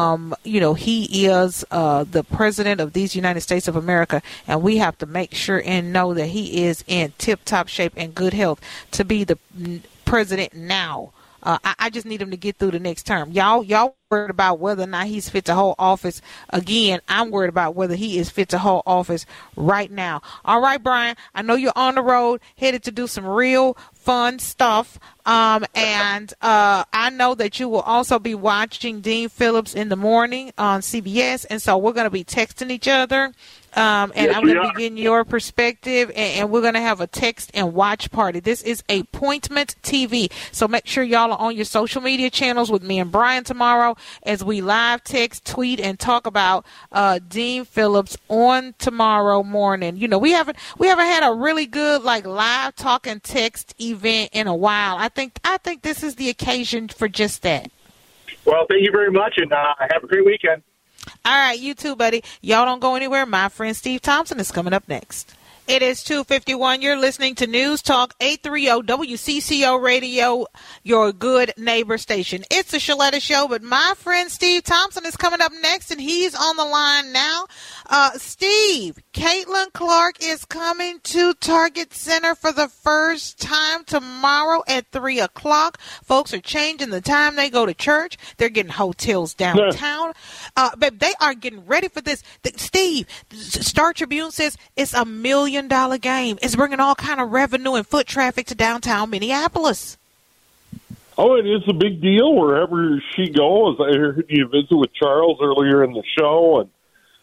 He is the president of these United States of America, and we have to make sure and know that he is in tip-top shape and good health to be the president now. I just need him to get through the next term. Y'all worried about whether or not he's fit to hold office again. I'm worried about whether he is fit to hold office right now. All right, Brian, I know you're on the road, headed to do some real fun stuff. And I know that you will also be watching Dean Phillips in the morning on CBS. And so we're going to be texting each other. And yes, I'm going to be getting your perspective, and we're going to have a text and watch party. This is Appointment TV. So make sure y'all are on your social media channels with me and Brian tomorrow as we live text, tweet, and talk about Dean Phillips on tomorrow morning. We haven't had a really good live talk and text event in a while. I think this is the occasion for just that. Well, thank you very much, and have a great weekend. All right, you too, buddy. Y'all don't go anywhere. My friend Steve Thompson is coming up next. It is 2:51. You're listening to News Talk 830 WCCO Radio, your good neighbor station. It's the Shaletta Show, but my friend Steve Thompson is coming up next, and he's on the line now. Steve, Caitlin Clark is coming to Target Center for the first time tomorrow at 3 o'clock. Folks are changing the time they go to church. They're getting hotels downtown. But they are getting ready for this. Steve, Star Tribune says it's $1 million game. It's bringing all kind of revenue and foot traffic to downtown Minneapolis. Oh, it is a big deal wherever she goes. I heard you visit with Charles earlier in the show, and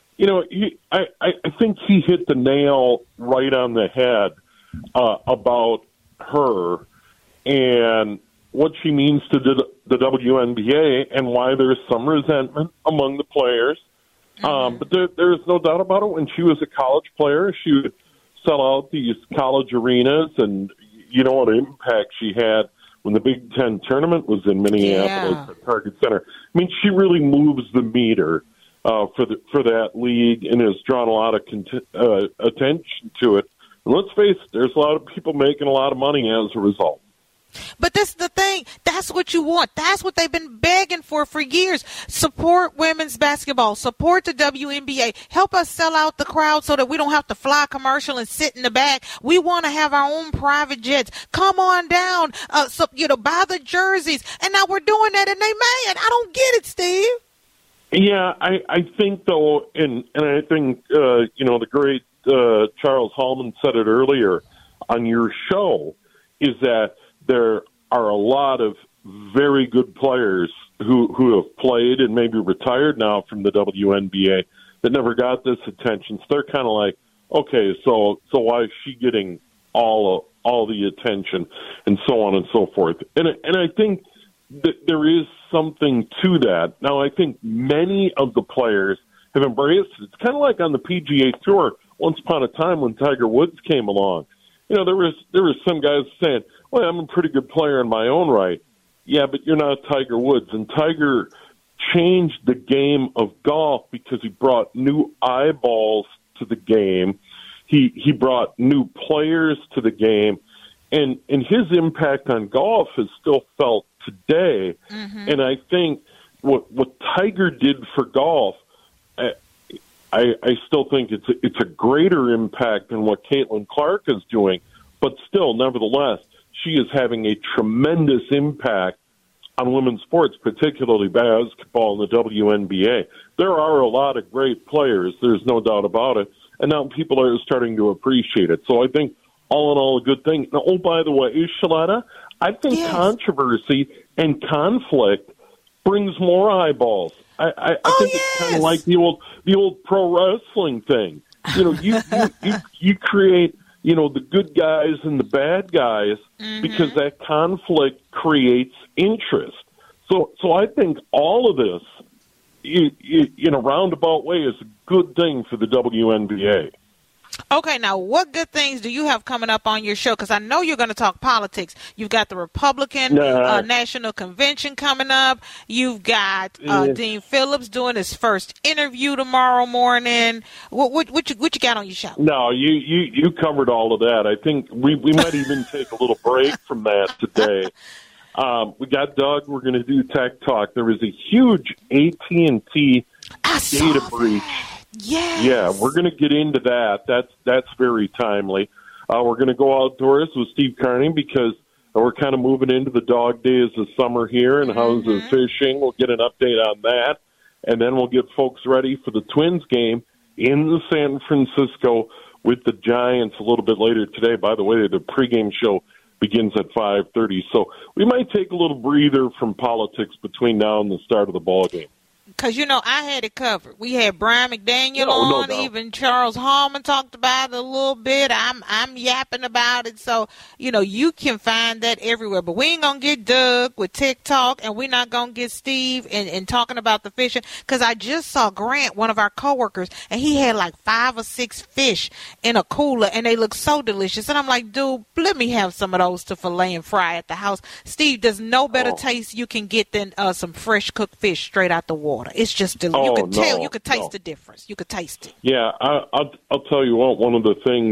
I think he hit the nail right on the head about her and what she means to the WNBA and why there's some resentment among the players. But there's no doubt about it. When she was a college player, she would sell out these college arenas, and you know what impact she had when the Big Ten tournament was in Minneapolis at Target Center. I mean, she really moves the meter for that league and has drawn a lot of attention to it. And let's face it, there's a lot of people making a lot of money as a result. But this is the thing. That's what you want. That's what they've been begging for years. Support women's basketball. Support the WNBA. Help us sell out the crowd so that we don't have to fly commercial and sit in the back. We want to have our own private jets. Come on down. Buy the jerseys. And now we're doing that, and they mad. I don't get it, Steve. Yeah, I think, though, and I think, the great Charles Hallman said it earlier on your show, is that there are a lot of very good players who have played and maybe retired now from the WNBA that never got this attention. So they're kind of like, okay, so why is she getting all the attention and so on and so forth? And I think that there is something to that. Now, I think many of the players have embraced it. It's kind of like on the PGA Tour once upon a time when Tiger Woods came along. there was some guys saying, well, I'm a pretty good player in my own right. Yeah, but you're not Tiger Woods. And Tiger changed the game of golf because he brought new eyeballs to the game. He brought new players to the game. And his impact on golf is still felt today. Mm-hmm. And I think what Tiger did for golf, I still think it's a greater impact than what Caitlin Clark is doing. But still, nevertheless, she is having a tremendous impact on women's sports, particularly basketball and the WNBA. There are a lot of great players. There's no doubt about it. And now people are starting to appreciate it. So I think all in all, a good thing. Now, oh, by the way, Shaletta, I think controversy and conflict brings more eyeballs. I think it's kind of like the old pro wrestling thing. You create the good guys and the bad guys because that conflict creates interest. So I think all of this, in a roundabout way, is a good thing for the WNBA. Okay, now what good things do you have coming up on your show? Because I know you're going to talk politics. You've got the Republican National Convention coming up. You've got Dean Phillips doing his first interview tomorrow morning. What you got on your show? No, you covered all of that. I think we might even take a little break from that today. We got Doug. We're going to do Tech Talk. There was a huge AT&T data breach. Yes. Yeah, we're going to get into that. That's very timely. We're going to go outdoors with Steve Carney because we're kind of moving into the dog days of summer here, and how's the fishing. We'll get an update on that, and then we'll get folks ready for the Twins game in San Francisco with the Giants a little bit later today. By the way, the pregame show begins at 5:30, so we might take a little breather from politics between now and the start of the ball game. Because, I had it covered. We had Brian McDaniel on. No. Even Charles Hallman talked about it a little bit. I'm yapping about it. So, you can find that everywhere. But we ain't going to get Doug with TikTok, and we're not going to get Steve and talking about the fishing. Because I just saw Grant, one of our coworkers, and he had like 5 or 6 fish in a cooler, and they look so delicious. And I'm like, dude, let me have some of those to fillet and fry at the house. Steve, there's no better taste you can get than some fresh cooked fish straight out the water. It's just you can tell, you can taste the difference. You can taste it. Yeah, I'll tell you what. One of the things,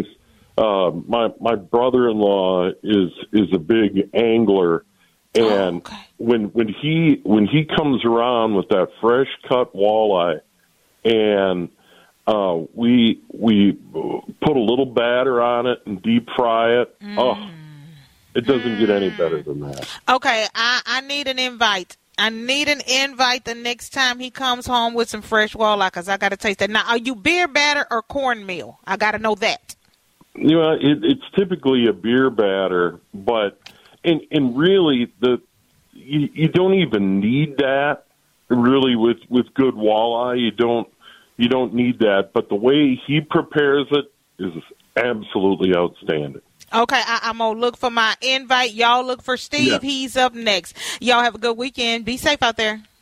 my brother-in-law is a big angler, and when he comes around with that fresh cut walleye, and we put a little batter on it and deep fry it. It doesn't get any better than that. Okay, I need an invite. I need an invite the next time he comes home with some fresh walleye because I got to taste that. Now, are you beer batter or cornmeal? I got to know that. It's typically a beer batter, but and really you don't even need that. Really, with good walleye, you don't need that. But the way he prepares it is absolutely outstanding. Okay, I'm going to look for my invite. Y'all look for Steve. Yeah. He's up next. Y'all have a good weekend. Be safe out there.